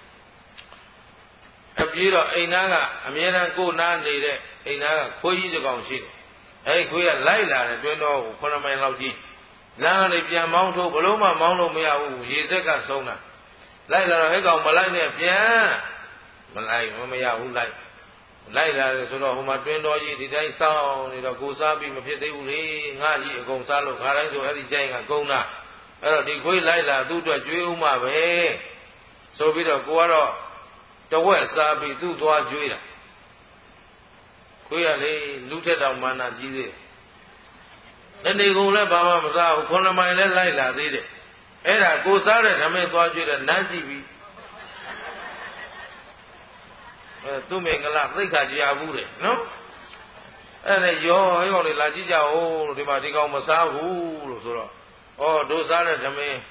ပြေးတော့အိမ်သားကအမြဲတမ်းကိုနားနေတဲ့အိမ်သားကခွေးကြီးတစ်ကောင်ရှိတယ်အဲ့ခွေးကလိုက်လာတယ်တွင်းတော့9 မိုင်လောက်ကြီးလမ်းကနေပြန်မောင်းထုတ်ဘလို့မှမောင်းလို့မရဘူးရေစက်ကဆုံးတာလိုက်လာတော့ဟဲ့ကောင်မလိုက်နဲ့ပြန်မလိုက်မရဘူးလိုက်လာတယ်ဆိုတော့ဟိုမှာတွင်းတော်ကြီးဒီတိုင်းစောင်းနေတော့ကိုစားပြီးမဖြစ်သေးဘူးလေငါကြီးအကုန်စားလို့ခါတိုင်းဆိုအဲ့ဒီကျိုင်းကကုန်းတာအဲ့တော့ဒီခွေးလိုက်လာသူ့အတွက်ကျွေးဦးမှာပဲဆိုပြီးတော့ကိုကတော့တဝက်စားပြီးသူ့သွားကျွေးတာခွေးကလေလူထက်တောင်မာနကြီးသေးတယ်နေကုန်လည်းဘာမှမစားဘူး9 မိုင်လည်းလိုက်လာသေးတယ်အဲ့ဒါကိုစားတဲ့ဓမင်းသွားကျွေးတဲ့နန်းကြည့်ပြီးသူ့မင်္ဂလာသိက္ခာကြဘူးတဲ့နော်အဲ့ဒါရောဟဲ့ကောင်တွေလာကြည့်ကြအောင်လို့ဒီမှာဒီကောင်မစားဘူးလို့ဆိုတော့ဩတို့စားတဲ့ဓမင်း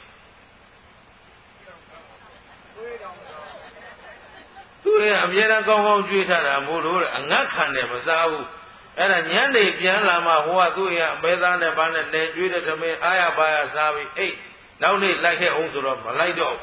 သူရဲ့အမြဲတမ်းကောင်းကောင်းကြွေးထားတာမို့လို့အငတ်ခံတယ်မစားဘူးအဲ့ဒါညနေပြန်လာမှဟိုကသူ့ရဲ့အမဲသားနဲ့ဘာနဲ့နေကြွေးတဲ့ဓမင်းအားရပါရစားပြီးအိတ်နောက်နေ့လိုက်ခဲ့အောင်ဆိုတော့မလိုက်တော့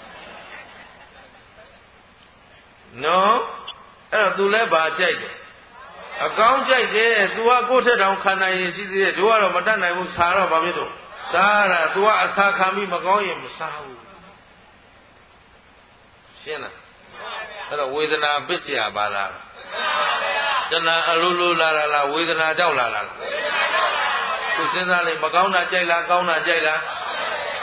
နော်အဲ့တော့သူလည်းဗာကြိုက်တယ်အကောင်းကြိုက်တယ်သူကကိုယ့်ထက်တောင်ခံနိုင်ရင်ရှိသေးတယ်တို့ကတော့မတတ်နိုင်ဘူးစားတော့ဗာဖြစ်တော့စားတာသူကအစာခံပြီးမကောင်းရင်မစားဘူးရှင်းလားအဲ့တော့ဝေဒနာပစ္စယပါလားတဏှာအလိုလိုလာလားဝေဒနာကြောင့်လာလားသူစဉ်းစားလိုက်မကောင်းတာကြိုက်လားကောင်းတာကြိုက်လား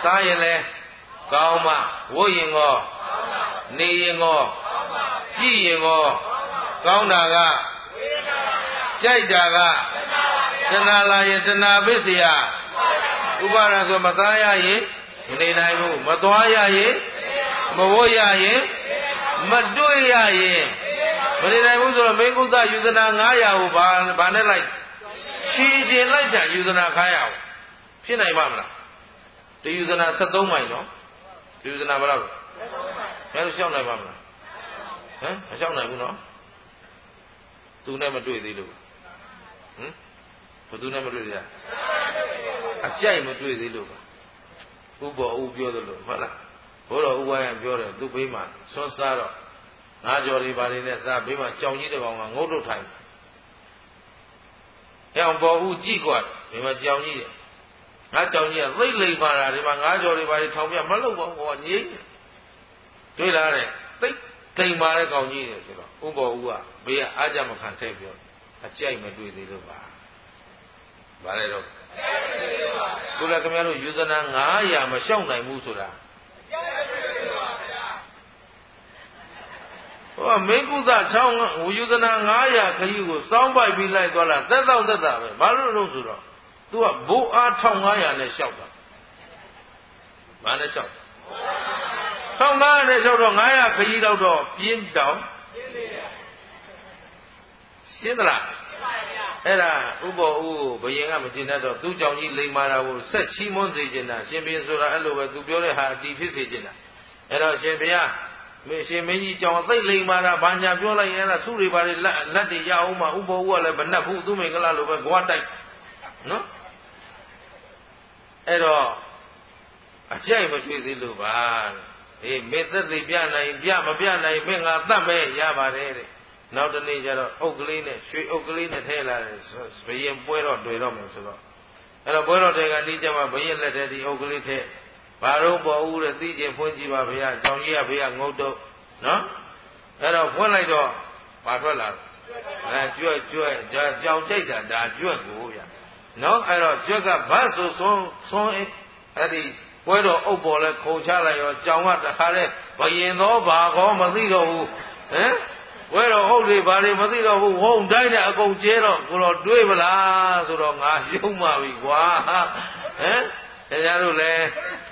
စားရင်လဲကောင်းမှဝတ်ရင်ကောနေရင်ကောကြည့်ရင်ကောကောင်းတာကကြိုက်တာကတဏှာလာရင်တဏှာပစ္စယဥပါဒဆိုမစားရရင်မနေနိုင်ဘူးမသွားရရင်မဝတ်ရရင်မတွေ့ရရင်မနေနိုင်ဘူးဆိုတော့မင်းကုသယူဇနာ900ကိုဘာနဲ့လိုက်ရှည်ကျင်လိုက်တာယူဇနာခိုင်းရအောင်ဖြစ်နိုင်ပါမလားတယူဇနာ73မိုင်နော်တယူဇနာဘယ်လောက်လဲဘယ်လိုရှောက်နိုင်ပါမလားဟမ်မရှောက်နိုင်ဘူးနော်သူနဲ့မတွေ့သေးလို့ဟမ်ဘယ်သူနဲ့မတွေ့သေးလဲအကြိုက်မတွေ့သေးလို့ပါဥပ္ပေါ်ဥပြောသလိုဟုတ်လားဘိုးတော်ဥဝါယံပြောတယ်သူ့ဘေးမှာဆွန်းစားတော့ငါးကြော်တွေဘာတွေနဲ့စားဘေးမှာကြောင်ကြီးတစ်ကောင်ကငုတ်တုတ်ထိုင်ဟဲ့အောင်ပေါ်ဦးကြည့်กว่าဒီမှာကြောင်ကြီးတယ်ငါကြောင်ကြီးကသိလိမ့်ပါတာဒီမှာငါးကြော်တွေဘာတွေထောင်ပြမလုပ်ပါဘူးဟောငြိမ့်တွေ့လားတဲ့သိတိမ်ပါတဲ့ကောင်ကြီးတယ်ဆိုတော့ဥပ္ပေါ်ဦးကဘေးကအားကြမခံထည့်ပြောအကြိုက်မတွေ့သေးလို့ပါဘာလဲတော့ကိုယ်လည်းခင်ဗျားတို့ယူဇနာ900မရှောက်နိုင်ဘူးဆိုတာဟောမင်းကုသ6ယူဇနာ900ခရီးကိုစောင်းပိုက်ပြီးလိုက်သွားတာသက်တော့သက်တာပဲဘာလို့လို့ဆိုတော့ तू ကဘိုးအား1500နဲ့ရှောက်တာဘာနဲ့ရှောက်1500နဲ့ရှောက်တော့900ခရီးတော့ပြင်းတောင်ရှင်းသလားအဲ့ဒါဥပ္ပေါ်ဦးဘယင်ကမကျင်တတ်တော့သူ့ကြောင့်ကြီးလိမ္မာတာကိုဆက်ချီးမွမ်းစေခြင်းတာရှင်ဘုရင်ဆိုတာအဲ့လိုပဲသူပြောတဲ့ဟာအတီးဖြစ်စေခြင်းတာအဲ့တော့ရှင်ဘုရားရှင်မင်းကြီးကြောင့်သိလိမ္မာတာဘာညာပြောလိုက်ရင်အဲ့ဒါသူ့တွေပါလေလက်တွေရအောင်မှဥပ္ပေါ်ဦးကလည်းဗနတ်ဘူးသူ့မိန်ကလာလိုပဲဂွားတိုက်နော်အဲ့တော့အကြိုက်မတွေ့သေးလို့ပါအေးမေသက်သိပြနိုင်ပြမပြနိုင်မင်းငါတတ်မဲ့ရပါတယ်တဲ့နောက်တနေ့ကျတော့အုတ်ကလေးနဲ့ရွှေအုတ်ကလေးနဲ့ထဲလာတယ်ဘယင်ပွဲတော့တွေ့တော့မယ်ဆိုတော့အဲ့တော့ပွဲတော်တွေကနီးကြမှာဘယင်လက်ထဲဒီအုတ်ကလေးထဲဘာတော့ပေါ်ဦးတဲ့သိချင်းဖွင့်ကြည့်ပါဗျာကြောင်ကြီးကဘေးကငုတ်တော့နော်အဲ့တော့ဖွင့်လိုက်တော့ဘာထွက်လာလဲကျွတ်ကြောင်ကြိတ်တာဒါကျွတ်ကိုဗျာနော်အဲ့တော့ကျွတ်ကဘတ်ဆိုဆုံးအဲ့ဒီပွဲတော်အုတ်ပေါ်လဲခုံချလိုက်ရောကြောင်ကတခါလဲဘယင်တော့ဘာကောမသိတော့ဘူးဟမ်ဝဲတော့ဟုတ်လေဘာတွေမသိတော့ဘူးဟုံတိုင်းနဲ့အကုန်ကျဲတော့ကိုတော့တွေးပလားဆိုတော့ငါယုံပါပြီကွာဟမ်တရားတို့လည်း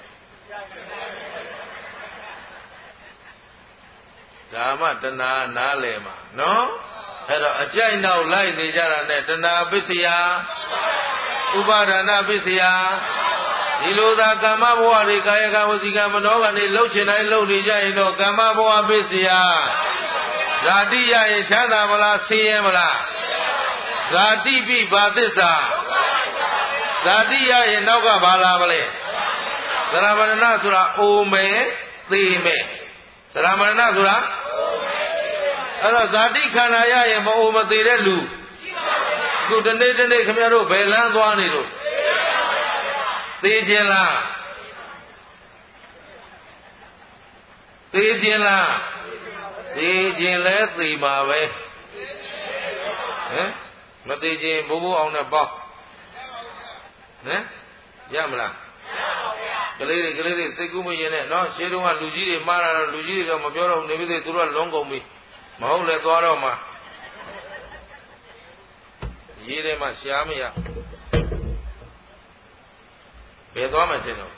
ဒါမှတဏှာနားလည်မှာနော်အဲ့တော့အကြိုက်နောက်လိုက်နေကြတာနဲ့တဏှာပစ္စယဥပါဒနာပစ္စယဒီလိုသာကာမဘဝတွေကာယကံဝစီကံမနောကံတွေလှုပ်ချင်တိုင်းလှုပ်နေကြရင်တော့ကာမဘဝပစ္စယဇာတိရရင်ချမ်းသာမလားဆင်းရဲမလားဇာတိပိဘာသစ္စာဇာတိရရင်နောက်ကဘာလာမလဲသရမရဏဆိုတာအိုမယ်သေမယ်သရမရဏဆိုတာအဲ့တော့ဇာတိခန္ဓာရရင်မအိုမသေးတဲ့လူခုတနေ့ခင်ဗျားတို့ဘယ်လမ်းသွားနေလို့သေခြင်းလားသေခြင်းလားသေခြင်းလဲသေပါပဲဟမ်မသေခြင်းဘိုးအောင်နဲ့ပေါက်ဟမ်ရမလားကလေးတွေစိတ်ကူးမရင်နဲ့နော်ရှေးတုန်းကလူကြီးတွေမှားတာတော့လူကြီးတွေတော့မပြောတော့နေပြီသူတို့ကလွန်ကုန်ပြီမဟုတ်လဲသွားတော့မှရေးထဲမှာရှားမရဘယ်သွားမှချင်းတော့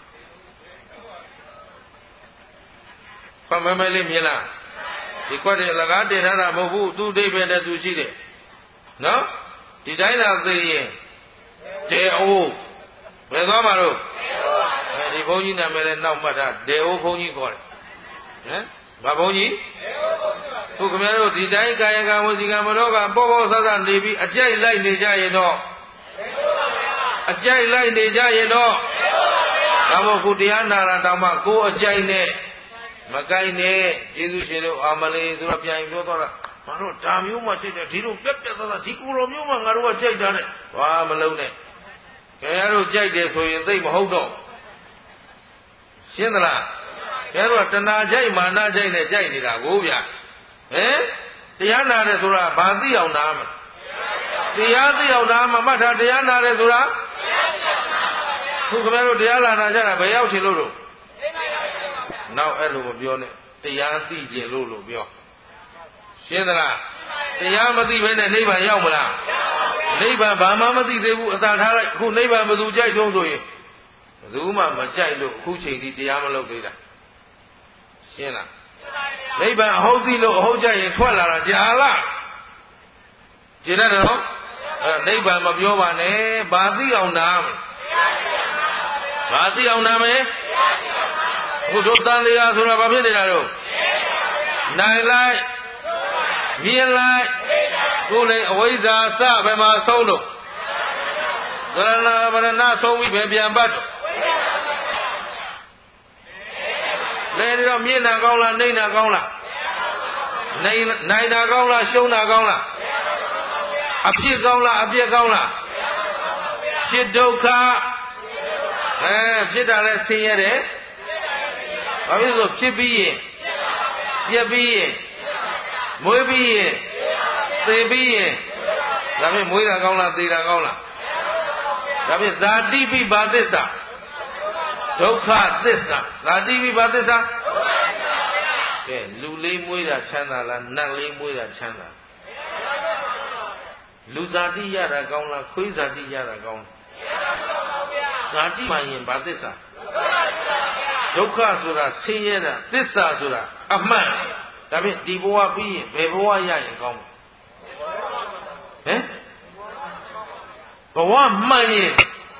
ဖမမဲလေးမြင်လားဒီကွက်တွေလကားတင်ထားတာမဟုတ်ဘူးသူ့အိဗယ်နဲ့သူရှိတယ်နော်ဒီတိုင်းသာသိရင်ဒေအိုးဘယ်သွားမှာတော့ဒီဘုန်းကြီးနာမည်လည်းနောက်မှတ်တာဒေအိုးဘုန်းကြီးခေါ်တယ်ဟမ်ဘာဘုန်းကြီးခုခင်ဗျားတို့ဒီတိုင်းကာယကံဝစီကံမနောကပေါ့ဆဆနေပြီးအကြိုက်လိုက်နေကြရင်တော့အကြိုက်လိုက်နေကြရင်တော့ဒါမို့ခုတရားနာတာတောင်မှကိုယ်အကြိုက်နဲ့မကိုင်းနဲ့ယေရှုရှင်တို့အာမလေးသူတို့ပြန်ပြောတော့ငါတို့ဒါမျိုးမှစိတ်တယ်ဒီလိုပြက်သားဒီကိုလိုမျိုးမှငါတို့ကကြိုက်တာနဲ့ဘာမလုံးနဲ့ခင်ဗျားတို့ကြိုက်တယ်ဆိုရင်သိမဟုတ်တော့ရှင်းသလားခင်ဗျားတို့ကတဏှာကြိုက်မာနကြိုက်နဲ့ကြိုက်နေတာကိုဗျာဟမ်တရားနာတယ်ဆိုတာဘာသိအောင်နာမလဲတရားသိအောင်နာမမှတ်တာတရားနာတယ်ဆိုတာခုခင်ဗျားတို့တရားလာနာကြတာဘယ်ရောက်ချင်လို့လို့နောက်အဲ့လိုမပြောနဲ့တရားသိကျင်လို့ပြောရှင်းသလားတရားမသိဘဲနဲ့နိဗ္ဗာန်ရောက်မလားနိဗ္ဗာန်ဘာမှမသိသေးဘူးအသာထားလိုက်အခုနိဗ္ဗာန်ဘယ်သူကြိုက်တုံးဆိုရင်ဘယ်သူမှမကြိုက်လို့အခုချိန်ထိတရားမလုပ်သေးတာရှင်းလားနိဗ္ဗာန်အဟုတ်သိလို့အဟုတ်ကြရင်ထွက်လာတာကြာလားရှင်းတယ်နော်အဲ့နိဗ္ဗာန်မပြောပါနဲ့ဘာသိအောင်နားဘာသိအောင်နားမယ်အခုတို့တန်တရားဆိုတာဘာဖြစ်နေတာတော့နိုင်လိုက်မြင်လိုက်ကိုယ်လည်းအဝိဇ္ဇာစဘယ်မှာဆုံးတော့သရဏဗရဏဆုံးပြီးပဲပြန်ပတ်တော့လဲတော့မြင်တာကောင်းလားနှိမ့်တာကောင်းလားနိုင်တာကောင်းလားရှုံးတာကောင်းလားအဖြစ်ကောင်းလားအပြစ်ကောင်းလားဖြစ်ဒုက္ခဖြစ်တာလဲဆင်းရဲတယ်ဘာဖြစ်လို့ဖြစ်ပြီးရင်ပြက်ပြီးရင်မွေးပြီးရင်သေပြီးရင်ဒါဖြင့်မွေးတာကောင်းလားသေတာကောင်းလားဒါဖြင့်ဇာတိပိဘာသစ္စာဒုက္ခသစ္စာဇာတိပိဘာသစ္စာကဲလူလေးမွေးတာချမ်းသာလားနတ်လေးမွေးတာချမ်းသာလူဇာတိရတာကောင်းလားခွေးဇာတိရတာကောင်းလားဇာတိမှရင်ဘာသစ္စာဒုက္ခဆိုတာဆင်းရဲတာသစ္စာဆိုတာအမှန်ဒါဖြင့်ဒီဘဝပြီးရင်ဘယ်ဘဝရရင်ကောင်းဟမ်ဘဝမှန်ရင်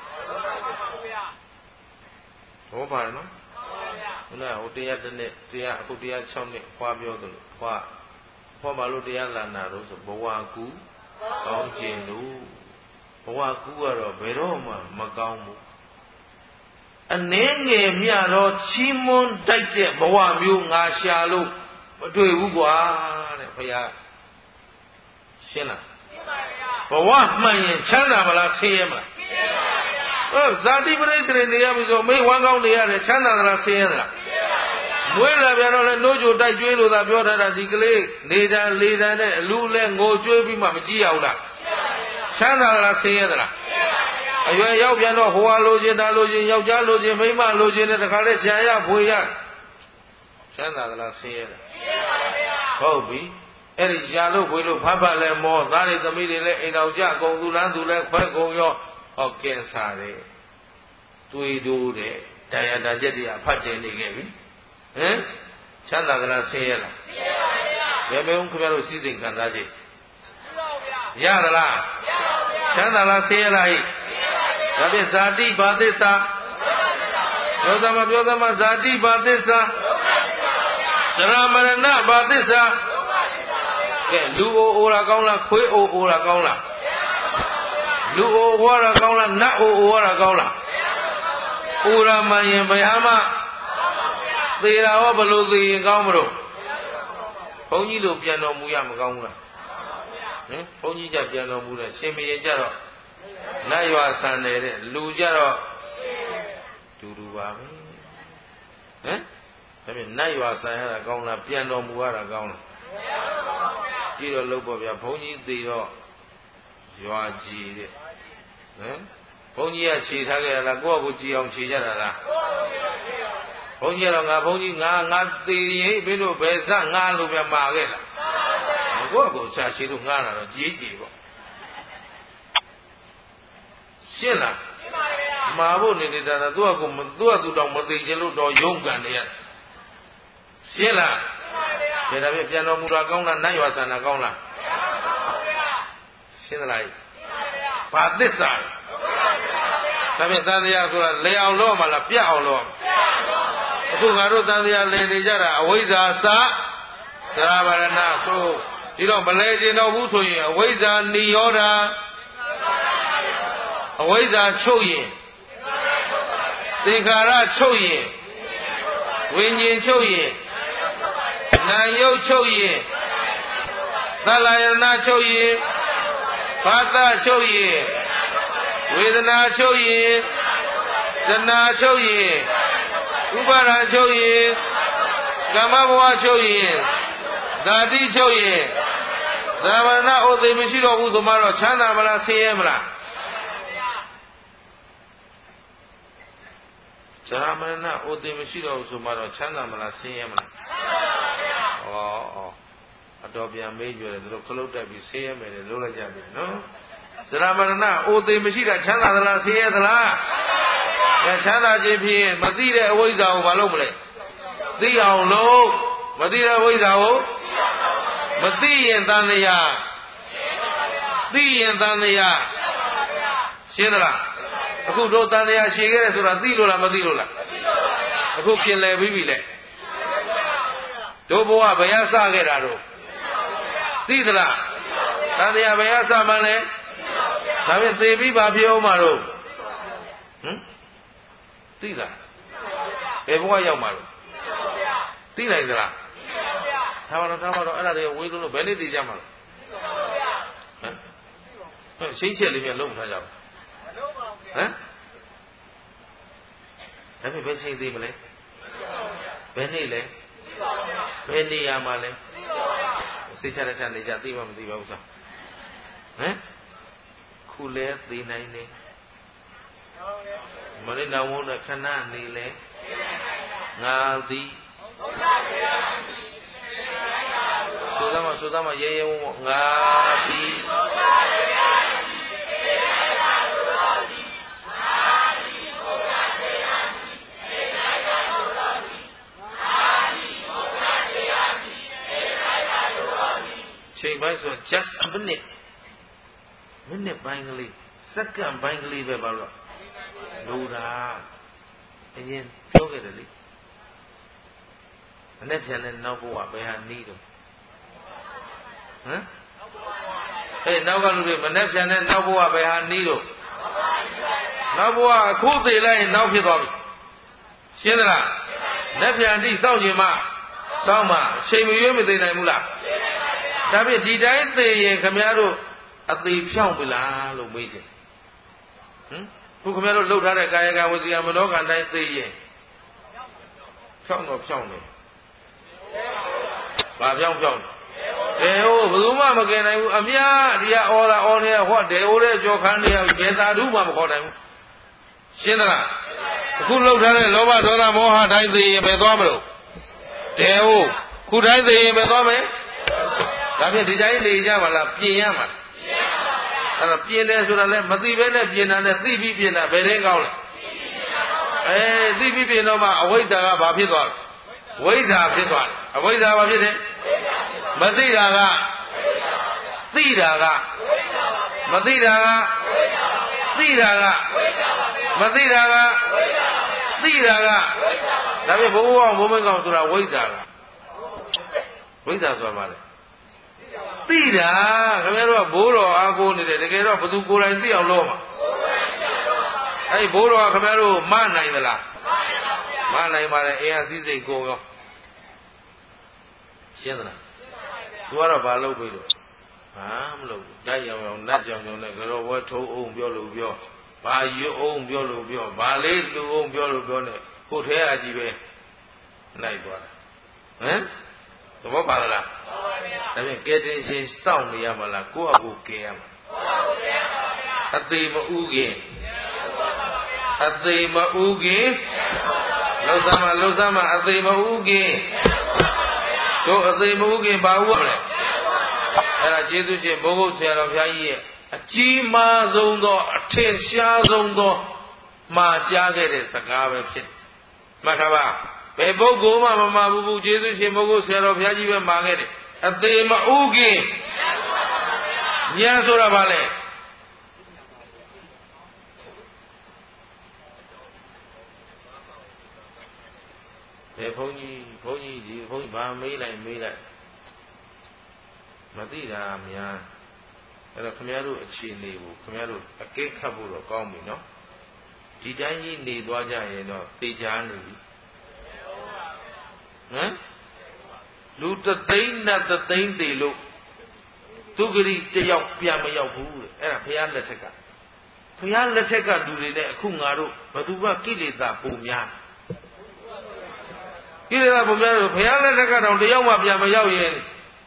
ဟောပါနော်ခုနကဟိုတရားတစ်နှစ်တရားအခုတရား6နှစ်ခွာပြောသလိုခွာပါလို့တရားလာနာလို့ဆိုဘဝကူကောင်းခြင်းလို့ဘဝကူကတော့ဘယ်တော့မှမကောင်းဘူးအနည်းငယ်မြတော့ချီးမွမ်းတိုက်တဲ့ဘဝမျိုးငါရှာလို့မတွေ့ဘူးကွာတဲ့ဘုရားရှင်းလားရှင်းပါဗျာဘဝမှန်ရင်ချမ်းသာမလားဆင်းရဲမလားဆင်းရဲပါဗျာဇာတိပရိသေနေရပြီဆိုမိဝမ်းကောင်းနေရတယ်ချမ်းသာသလားဆင်းရဲသလားဆင်းရဲပါဗျာမွေးလာပြန်တော့လဲနှိုးကြိုတိုက်ကျွေးလို့သာပြောထားတာဒီကလေးနေတာလေတန်းနဲ့အလူလဲငိုကျွေးပြီးမှမကြည့်ရဘူးလားဆင်းရဲပါဗျာချမ်းသာသလားဆင်းရဲသလားဆင်းရဲပါအရွယ်ရောက်ပြန်တော့ဟိုဟာလိုချင်တာလိုချင်ယောက်ျားလိုချင်မိန်းမလိုချင်တဲ့တခါလဲဆရာရဖွေရချမ်းသာသလားဆင်းရဲလားဆင်းရဲပါဗျာဟုတ်ပြီအဲ့ဒီရှာလို့ဖွေလို့ဖတ်ဖတ်လဲမောသားတွေသမီးတွေလဲအိမ်တော်ကြအကုန်သူလန်းသူလဲခွဲကုန်ရောဟောကင်ဆာတွေတွေးတိုးတဲ့တရားတာချက်တွေအဖတ်တင်နေခဲ့ပြီဟမ်ချမ်းသာသလားဆင်းရဲလားဆင်းရဲပါဗျာဘယ်မဲ့ခင်ဗျားတို့စီးစိမ်ခံစားကြည့်ရသလားရပါဗျာချမ်းသာလားဆင်းရဲလားဟိဒါဖြင့်ဇာတိဘာသစ္စာပြောသမပြောသမဇာတိဘာသစ္စာသရမရဏဘာသစ္စာကဲလူအိုတာကောင်းလားခွေးအိုတာကောင်းလားလူအိုဝါတာကောင်းလားနတ်အိုဝါတာကောင်းလားအိုရာမှန်ရင်ဘယ်ဟာမှသေတာဟောဘလို့သေရင်ကောင်းမလို့ဘုန်းကြီးတို့ပြန်တော်မူရမကောင်းဘူးလားဟင်ဘုန်းကြီးကြပြန်တော်မူတယ်ရှင်မရင်ကြတော့နတ်ရွာဆန်နေတဲ့လူကြတော့တူပါပဲဟမ်ဒါဖြင့်နတ်ရွာဆန်ရတာကောင်းလားပြန်တော်မူရတာကောင်းလားကြည့်တော့လို့ပေါ့ဗျာဘုန်းကြီးသေတော့ရွာကြီးတဲ့ဟမ်ဘုန်းကြီးကခြေထားခဲ့ရလားကိုယ့်အကိုကြည်အောင်ခြေကြတာလားဘုန်းကြီးကတော့ဘုန်းကြီးငါသေရင်ဘယ်လိုပဲစငါလို့ပြမှာခဲ့လားကိုယ့်အကိုချာခြေလို့ငါတာတော့ကြီးကြီးပေါ့ရှင်းလားရှင်းပါဗျာမှာဖို့နေနေတာသူ့အကူသူ့တောင်မသိခြင်းလို့တော့ယုံကန်နေရရှင်းလားရှင်းပါဗျာဒါပြန်တော်မူတာကောင်းလားနတ်ရွာဆန္ဒကောင်းလားရှင်းသလားရှင်းပါဗျာဘာသစ္စာဒါဖြင့်သံဃာဆိုတာလေအောင်လို့မလားပြတ်အောင်လို့အခုငါတို့သံဃာလေနေကြတာအဝိဇ္ဇာစသရဗရဏဆိုဒီတော့မလဲခြင်းတော့ဘူးဆိုရင်အဝိဇ္ဇာနိရောဓအဝိဇ္ဇာချုပ်ရင်သင်္ခါရချုပ်ရင်ဝိညာဉ်ချုပ်ရင်နာယုတ်ချုပ်ရင်သလယနာချုပ်ရင်ဘာသာချုပ်ရင်ဝေဒနာချုပ်ရင်သနာချုပ်ရင်ဥပါဒချုပ်ရင်ကမ္မဘဝချုပ်ရင်ဇာတိချုပ်ရင်ဇာဝရဏဥသိမရှိတော့ဘူးဆိုမှတော့ချမ်းသာမလားဆင်းရဲမလားဇာမရဏအိုသိမရှိတော့ဘူးဆိုမှတော့ချမ်းသာမလားဆင်းရဲမလားဩအတော်ပြန်မေးကြတယ်သူတို့ခလုတ်တက်ပြီးဆင်းရဲမယ်လေလို့လိုက်ကြပြီနော်ဇာမရဏအိုသိမရှိတာချမ်းသာသလားဆင်းရဲသလားချမ်းသာခြင်းဖြင့်မသိတဲ့အဝိဇ္ဇာကိုမလုပ်မလဲသိအောင်လို့မသိတဲ့အဝိဇ္ဇာကိုမသိရင်တန်တရားသိရင်တန်တရားရှင်းသလားအခုတို့တန်တရားရှင်းခဲ့တယ်ဆိုတာသိလို့လားမသိလို့လားအခုပြင်လည်ပြီးပြီလေတို့ဘဝဘယ်ရစခဲ့တာတို့သိသလားတန်တရားဘယ်ရစမှန်းလဲဒါဖြင့်သိပြီးပါဖြစ်အောင်မှာတို့သိလားဘယ်ဘဝရောက်မှာတို့သိနိုင်သလားထားပါတော့အဲ့ဒါတွေဝေးလို့ဘယ်နေ့သိကြမှာလဲရှင်းချက်လေးပြန်လုံးထားကြပါဟမ်ဒါပေမဲ့ဘယ်ချိန်သိမလဲဘယ်နေ့လဲဘယ်နေရာမှာလဲစိတ်ချလက်ချနေကြသိမှမသိပါဘူးစားဟမ်ခုလဲသိနိုင်နေမနေ့နောက်ဝုန်းနဲ့ခဏနေလဲငါသည်ဆိုသားမရဲရဲဝုန်းငါသည်ချိန်ပိုင်းဆို just a minute ပိုင်းကလေးစက္ကန့်ပိုင်းကလေးပဲပါတော့လိုတာအရင်ပြောခဲ့တယ်လေအနဲ့ပြန်တဲ့နောက်ဘဝဘယ်ဟာနီးတော့ဟမ်နောက်ကလူတွေမနဲ့ပြန်တဲ့နောက်ဘဝဘယ်ဟာနီးတော့နောက်ဘဝအခုသေးလိုက်ရင်နောက်ဖြစ်သွားပြီရှင်းသလားနဲ့ပြန်တိစောင့်ခြင်းမစောင့်မှအချိန်မရွေးမသိနိုင်ဘူးလားဒါဖြင့်ဒီတိုင်းသိရင်ခမည်းတော်အသေးဖြောင်းပြီလားလို့မေးချင်ခုခမည်းတော်လှုပ်ထားတဲ့ကာယကံဝစီကမနောကံတိုင်းသိရင်ဖြောင်းတော့ဖြောင်းတယ်ဘာဖြောင်းတယ်ဟိုဘယ်သူမှမကယ်နိုင်ဘူးအများဒီကအော်လာအော်နေဟောတယ်ဟိုတဲ့ကြောခန်းတွေကဘယ်သာဓုမှမခေါ်နိုင်ဘူးရှင်းသလားအခုလှုပ်ထားတဲ့လောဘဒေါသမောဟတိုင်းသိရင်ဘယ်သွားမလို့တယ်ဟိုခုတိုင်းသိရင်ဘယ်သွားမလဲဒါဖြင့်ဒီတိုင်းနေကြပါလားပြင်ရမှာအဲ့တော့ပြင်တယ်ဆိုတာလည်းမသိဘဲနဲ့ပြင်တာနဲ့သိပြီးပြင်တာဘယ်ရင်ကောင်းလဲသိပြီးပြင်တော့မှအဝိဇ္ဇာကဘာဖြစ်သွားလဲဝိဇ္ဇာဖြစ်သွားတယ်အဝိဇ္ဇာဘာဖြစ်တယ်မသိတာကသိတာကမသိတာကသိတာကမသိတာကသိတာကဒါဖြင့်ဘိုးဘုရားဘိုးမင်းကောင်ဆိုတာဝိဇ္ဇာကဝိဇ္ဇာဆိုတာဘာလဲသိတာခင်ဗျားတို့ကဘိုးတော်အားကိုးနေတယ်တကယ်တော့ဘသူကိုယ်တိုင်သိအောင်လုပ်မှာအဲ့ဘိုးတော်ကခင်ဗျားတို့မနိုင်သလားမနိုင်ပါနဲ့အင်းအစည်းစိတ်ကိုရောရှင်းသလားသူကတော့ဘာလုပ်ပြီလို့ဘာမလုပ်ဘူးတိုက်ရောင်ရောင်နတ်ကြောင်ကြောင်နဲ့ကြောဝဲထုံးအောင်ပြောလို့ပြောဘာရွအောင်ပြောလို့ပြောဘာလေးလူအောင်ပြောလို့ပြောနဲ့ကိုထဲအကြီးပဲနိုင်သွားတာဟမ်သဘောပါလားဒါဖြင့်ကဲတင်ရှင်စောင့်နေရမလားကိုယ့်အကူကဲရမှာအသေးမဥခင်အသေးမဥခင်လောက်စမ်းမအသေးမဥခင်တို့အသေးမဥခင်ဘာဥရမလဲအဲ့ဒါကျေးဇူးရှင်ဘုန်းဘုရားဆရာတော်ဘုရားကြီးရဲ့အကြီးမားဆုံးသောအထင်ရှားဆုံးသောမှာကြားခဲ့တဲ့စကားပဲဖြစ်မှတ်ထားပါဘယ်ပုဂ္ဂိုလ်မှမမှာဘူးကျေးဇူးရှင်ဘုန်းဘုရားဆရာတော်ဘုရားကြီးပဲမှာခဲ့တယ်အသေးမဥခင်ဉာဏ်ဆိုတာဘာလဲဘယ်ဘုန်းကြီးဒီဘုန်းကြီးဘာမေးလိုက်မသိတာများအဲ့တော့ခင်ဗျားတို့အခြေအနေကိုခင်ဗျားတို့အကဲခတ်ဖို့တော့ကောင်းပြီနော်ဒီတိုင်းကြီးနေသွားကြရင်တော့သိချာနေပြီဟမ်လူတသိန်းနဲ့တသိန်းတည်လို့သူဂရိတယောက်ပြန်မရောက်ဘူးတဲ့အဲ့ဒါဘုရားလက်ထက်ကလူတွေနဲ့အခုငါတို့ဘသူကကိလေသာပုံများကိလေသာပုံများလို့ဘုရားလက်ထက်ကတော့တယောက်မှပြန်မရောက်ရင်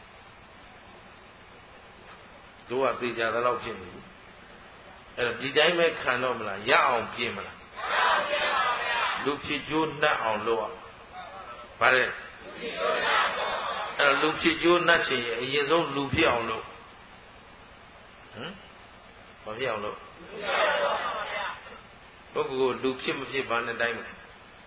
တို့ကသိကြတဲ့လောက်ဖြစ်နေပြီအဲ့တော့ဒီတိုင်းပဲခံတော့မလားရအောင်ပြင်မလားရလူဖြစ်ကျိုးနှက်အောင်လုပ်ရဗါတယ်အဲ့လူဖြစ်ကျိုးနှက်ချင်အရင်ဆုံးလူဖြစ်အောင်လုပ်ဘာဖြစ်အောင်လုပ်ပုဂ္ဂိုလ်လူဖြစ်မဖြစ်ဘာနဲ့တိုင်းမလဲ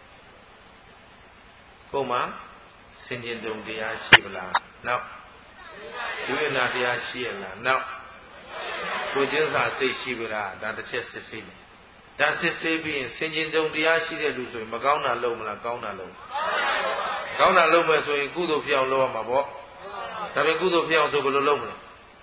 ကိုယ်မှာစင်ကြင်တုံတရားရှိပလားနောက်ဒုရဏတရားရှိရလားနောက်ကိုကျင်းစာစိတ်ရှိပလားဒါတစ်ချက်စစ်ဆေးမယ်ဒါစစ်ဆေးပြီးရင်စင်ကြင်တုံတရားရှိတဲ့လူဆိုရင်မကောင်းတာလုပ်မလားကောင်းတာလုပ်ကောင်းတာလုပ်မယ်ဆိုရင်ကုသိုလ်ဖြစ်အောင်လုပ်ရမှာပေါ့ဒါပေမဲ့ကုသိုလ်ဖြစ်အောင်ဆိုဘယ်လိုလုပ်မလဲ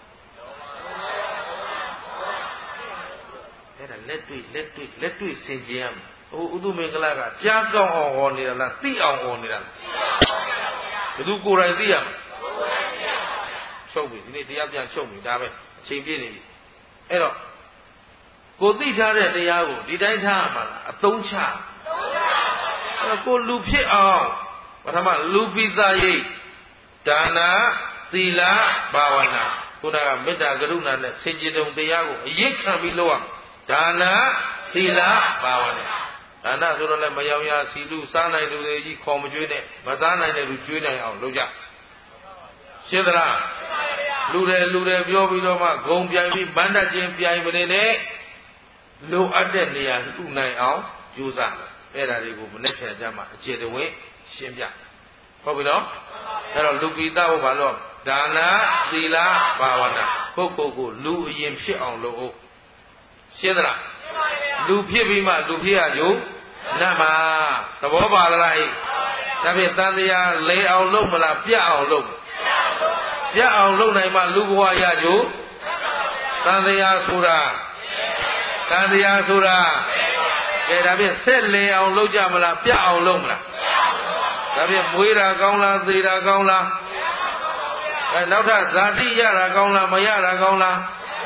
အဲ့ဒါလက်တွေ့စင်ကြင်ရမယ်ဟိုဥဒုမင်္ဂလာကကြားကောင်းအောင်ဟောနေတာလားသိအောင်ဟောနေတာလားဘယ်သူကိုယ်တိုင်သိရမှာချုပ်ပြီဒီနေ့တရားပြန်ချုပ်ပြီဒါပဲအချိန်ပြည့်နေပြီအဲ့တော့ကိုသိထားတဲ့တရားကိုဒီတိုင်းထားမှာလားအသုံးချအဲ့ကိုလူဖြစ်အောင်ပထမလူပိသရိတ်ဒါနာသီလဘာဝနာခုနကမေတ္တာကရုဏာနဲ့စင်ကြယ်တုံတရားကိုအရေးခံပြီးလုပ်ရဒါနာသီလဘာဝနာဒါနဆိုတော့လည်းမယောင်ရစီလူစားနိုင်လူတွေကြီးခေါ်မကျွေးနဲ့မစားနိုင်တဲ့လူကျွေးနိုင်အောင်လုပ်ကြရှင်းသလားလူတယ်ပြောပြီးတော့မှဂုံပြိုင်ပြီးဗန္ဒချင်းပြိုင်မနေနဲ့လိုအပ်တဲ့နေရာဥနိုင်အောင်ကြိုးစားအဲ့ဒါတွေကိုမနေ့ဖြန်ကြမှာအခြေတဝင်းရှင်းပြဟုတ်ပြီနော်အဲ့တော့လူပိသဟုတ်ပါလို့ဒါနသီလဘာဝနာပုဂ္ဂိုလ်ကိုလူအရင်ဖြစ်အောင်လုပ်အောင်ရှင်းသလားလူဖြစ်ပြီးမှလူဖြစ်ရကြနတ်မှာသဘောပါလားဟိဒါဖြင့်တန်တရားလဲအောင်လုပ်မလားပြတ်အောင်လုပ်ပြတ်အောင်လုပ်နိုင်မှလူဘဝရကြတန်တရားဆိုတာကံတရားဆိုတာကဲဒါဖြင့်ဆက်လေအောင်လုပ်ကြမလားပြတ်အောင်လုပ်မလားဒါဖြင့်မွေးတာကောင်းလားသေတာကောင်းလားအဲနောက်ထပ်ဇာတိရတာကောင်းလားမရတာကောင်းလား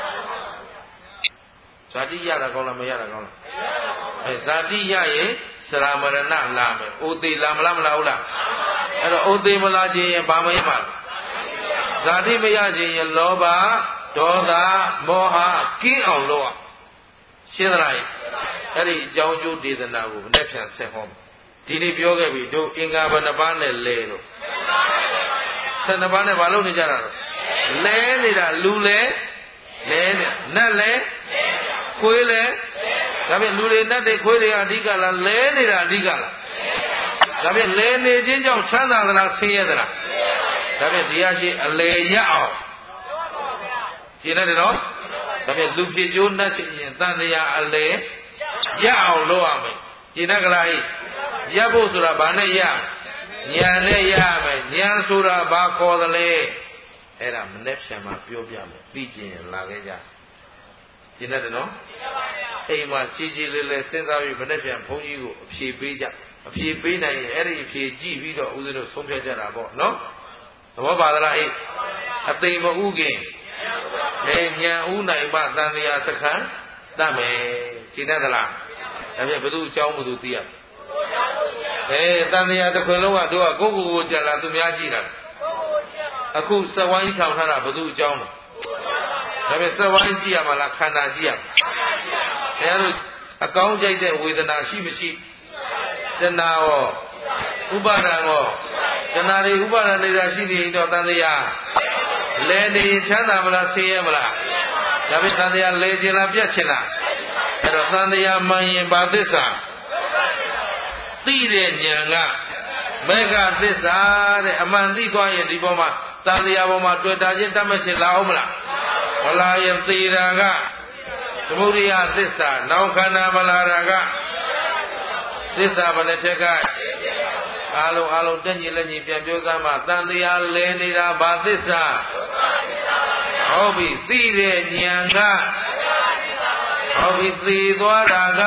ဇာတိရတာကောင်းလားမရတာကောင်းလားအဲဇာတိရရင်စရာမရဏလာမယ်အိုသေးလာမလားမလားဟုတ်လားအဲ့တော့အိုသေးမလားခြင်းရင်ဘာမရပါဇာတိမရခြင်းရင်လောဘဒေါသမောဟကင်းအောင်လုပ်ရရှင်းသလားအဲ့ဒီအကြောင်းကျိုးဒေသနာကိုလက်ဖြန်ဆက်ဟောဒီနေ့ပြောခဲ့ပြီတို့အင်္ဂါဘယ်နှပါးနဲ့လဲတော့12ပါးနဲ့ဘာလုပ်နေကြတာတော့လဲနေတာလူလဲလဲနေနတ်လဲခွေးလဲဒါဖြင့်လူတွေနတ်တွေခွေးတွေအဓိကလားလဲနေတာအဓိကလားဒါဖြင့်လဲနေခြင်းကြောင့်ချမ်းသာသလားဆင်းရဲသလားဒါဖြင့်တရားရှိအလေရအောင်ရှင်းတယ်နော်ဒါဖြင့်လူဖြစ်ကျိုးနတ်ရှိရင်တန်တရားအလေရအောင်လုပ်ရမယ်ရှင်းတယ်ကလားရဖို့ဆိုတာဘာနဲ့ရဉာဏ်နဲ့ရမယ်ဉာဏ်ဆိုတာဘာခေါ်သလဲအဲ့ဒါမနေ့ဖြန်မှာပြောပြမယ်ပြီးကျင်လာခဲ့ကြရှင်းတယ်နော်အိမ်မှာကြည်ကြည်လေးလေးစဉ်းစားပြီးမနေ့ဖြန်ဘုန်းကြီးကိုအဖြေပေးကြအဖြေပေးနိုင်ရင်အဲ့ဒီအဖြေကြည့်ပြီးတော့ဦးဇင်းတို့ဆုံးဖြတ်ကြတာပေါ့နော်သဘောပါသလားအသိမဥခင်ဉာဏ်ဥနိုင်မှတန်တရားစခန်းတတ်မယ်ရှင်းတယ်သလားဒါဖြင့်ဘုသူအကြောင်းဘုသူသိရတန်တရားတစ်ခွင်လုံးကတို့ကကိုကြလာသူများကြည့်တာအခုစက်ဝိုင်းထောင်ထားတာဘုသူအကြောင်းလဲဒါပေမဲ့စက်ဝိုင်းကြည့်ရမှာလားခန္ဓာကြည့်ရမှာခင်ဗျားတို့အကောင်းကြိုက်တဲ့ဝေဒနာရှိမရှိတဏှာရောဥပါဒံရောတဏှာတွေဥပါဒံနေတာရှိနေတော့တန်တရားလဲနေချမ်းသာမလားဆင်းရဲမလားဒါပေမဲ့တန်တရားလဲခြင်းလားပြတ်ခြင်းလားအဲ့တော့တန်တရားမှန်ရင်ဘာသစ္စာသိတဲ့ဉာဏ်ကမေဃသစ္စာတဲ့အမှန်သိသွားရင်ဒီပေါ်မှာတန်တရားပေါ်မှာတွေ့တာချင်းတတ်မှတ်ရှင်လာအောင်မလားမလာရင်သေတာကသမုဒိယသစ္စာနောက်ခန္ဓာမလာတာကသစ္စာဘယ်နှချက်ကအားလုံးတက်ညီလက်ညီပြန်ပြောစမ်းမှတန်တရားလဲနေတာဘာသစ္စာဟုတ်ပြီသိတဲ့ဉာဏ်ကဟုတ်ပြီသိသွားတာက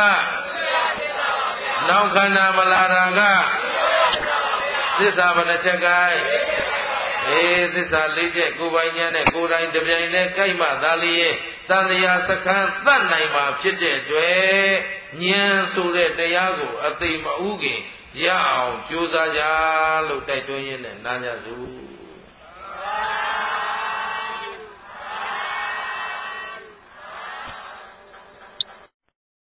နောက်ခန္ဓာမလာတာကသစ္စာဘယ်နှချက်ကသစ္စာ၄ချက်ကိုယ်ပိုင်ဉာဏ်နဲ့ကိုယ်တိုင်တပြိုင်တည်းကြိုက်မှသာလျင်တန်တရားစခန်းသတ်နိုင်မှာဖြစ်တဲ့အတွက်ဉာဏ်ဆိုတဲ့တရားကိုအသိမဥခင်ရအောင်ကြိုးစားကြလို့တိုက်တွန်းရင်းနဲ့နားကြစို့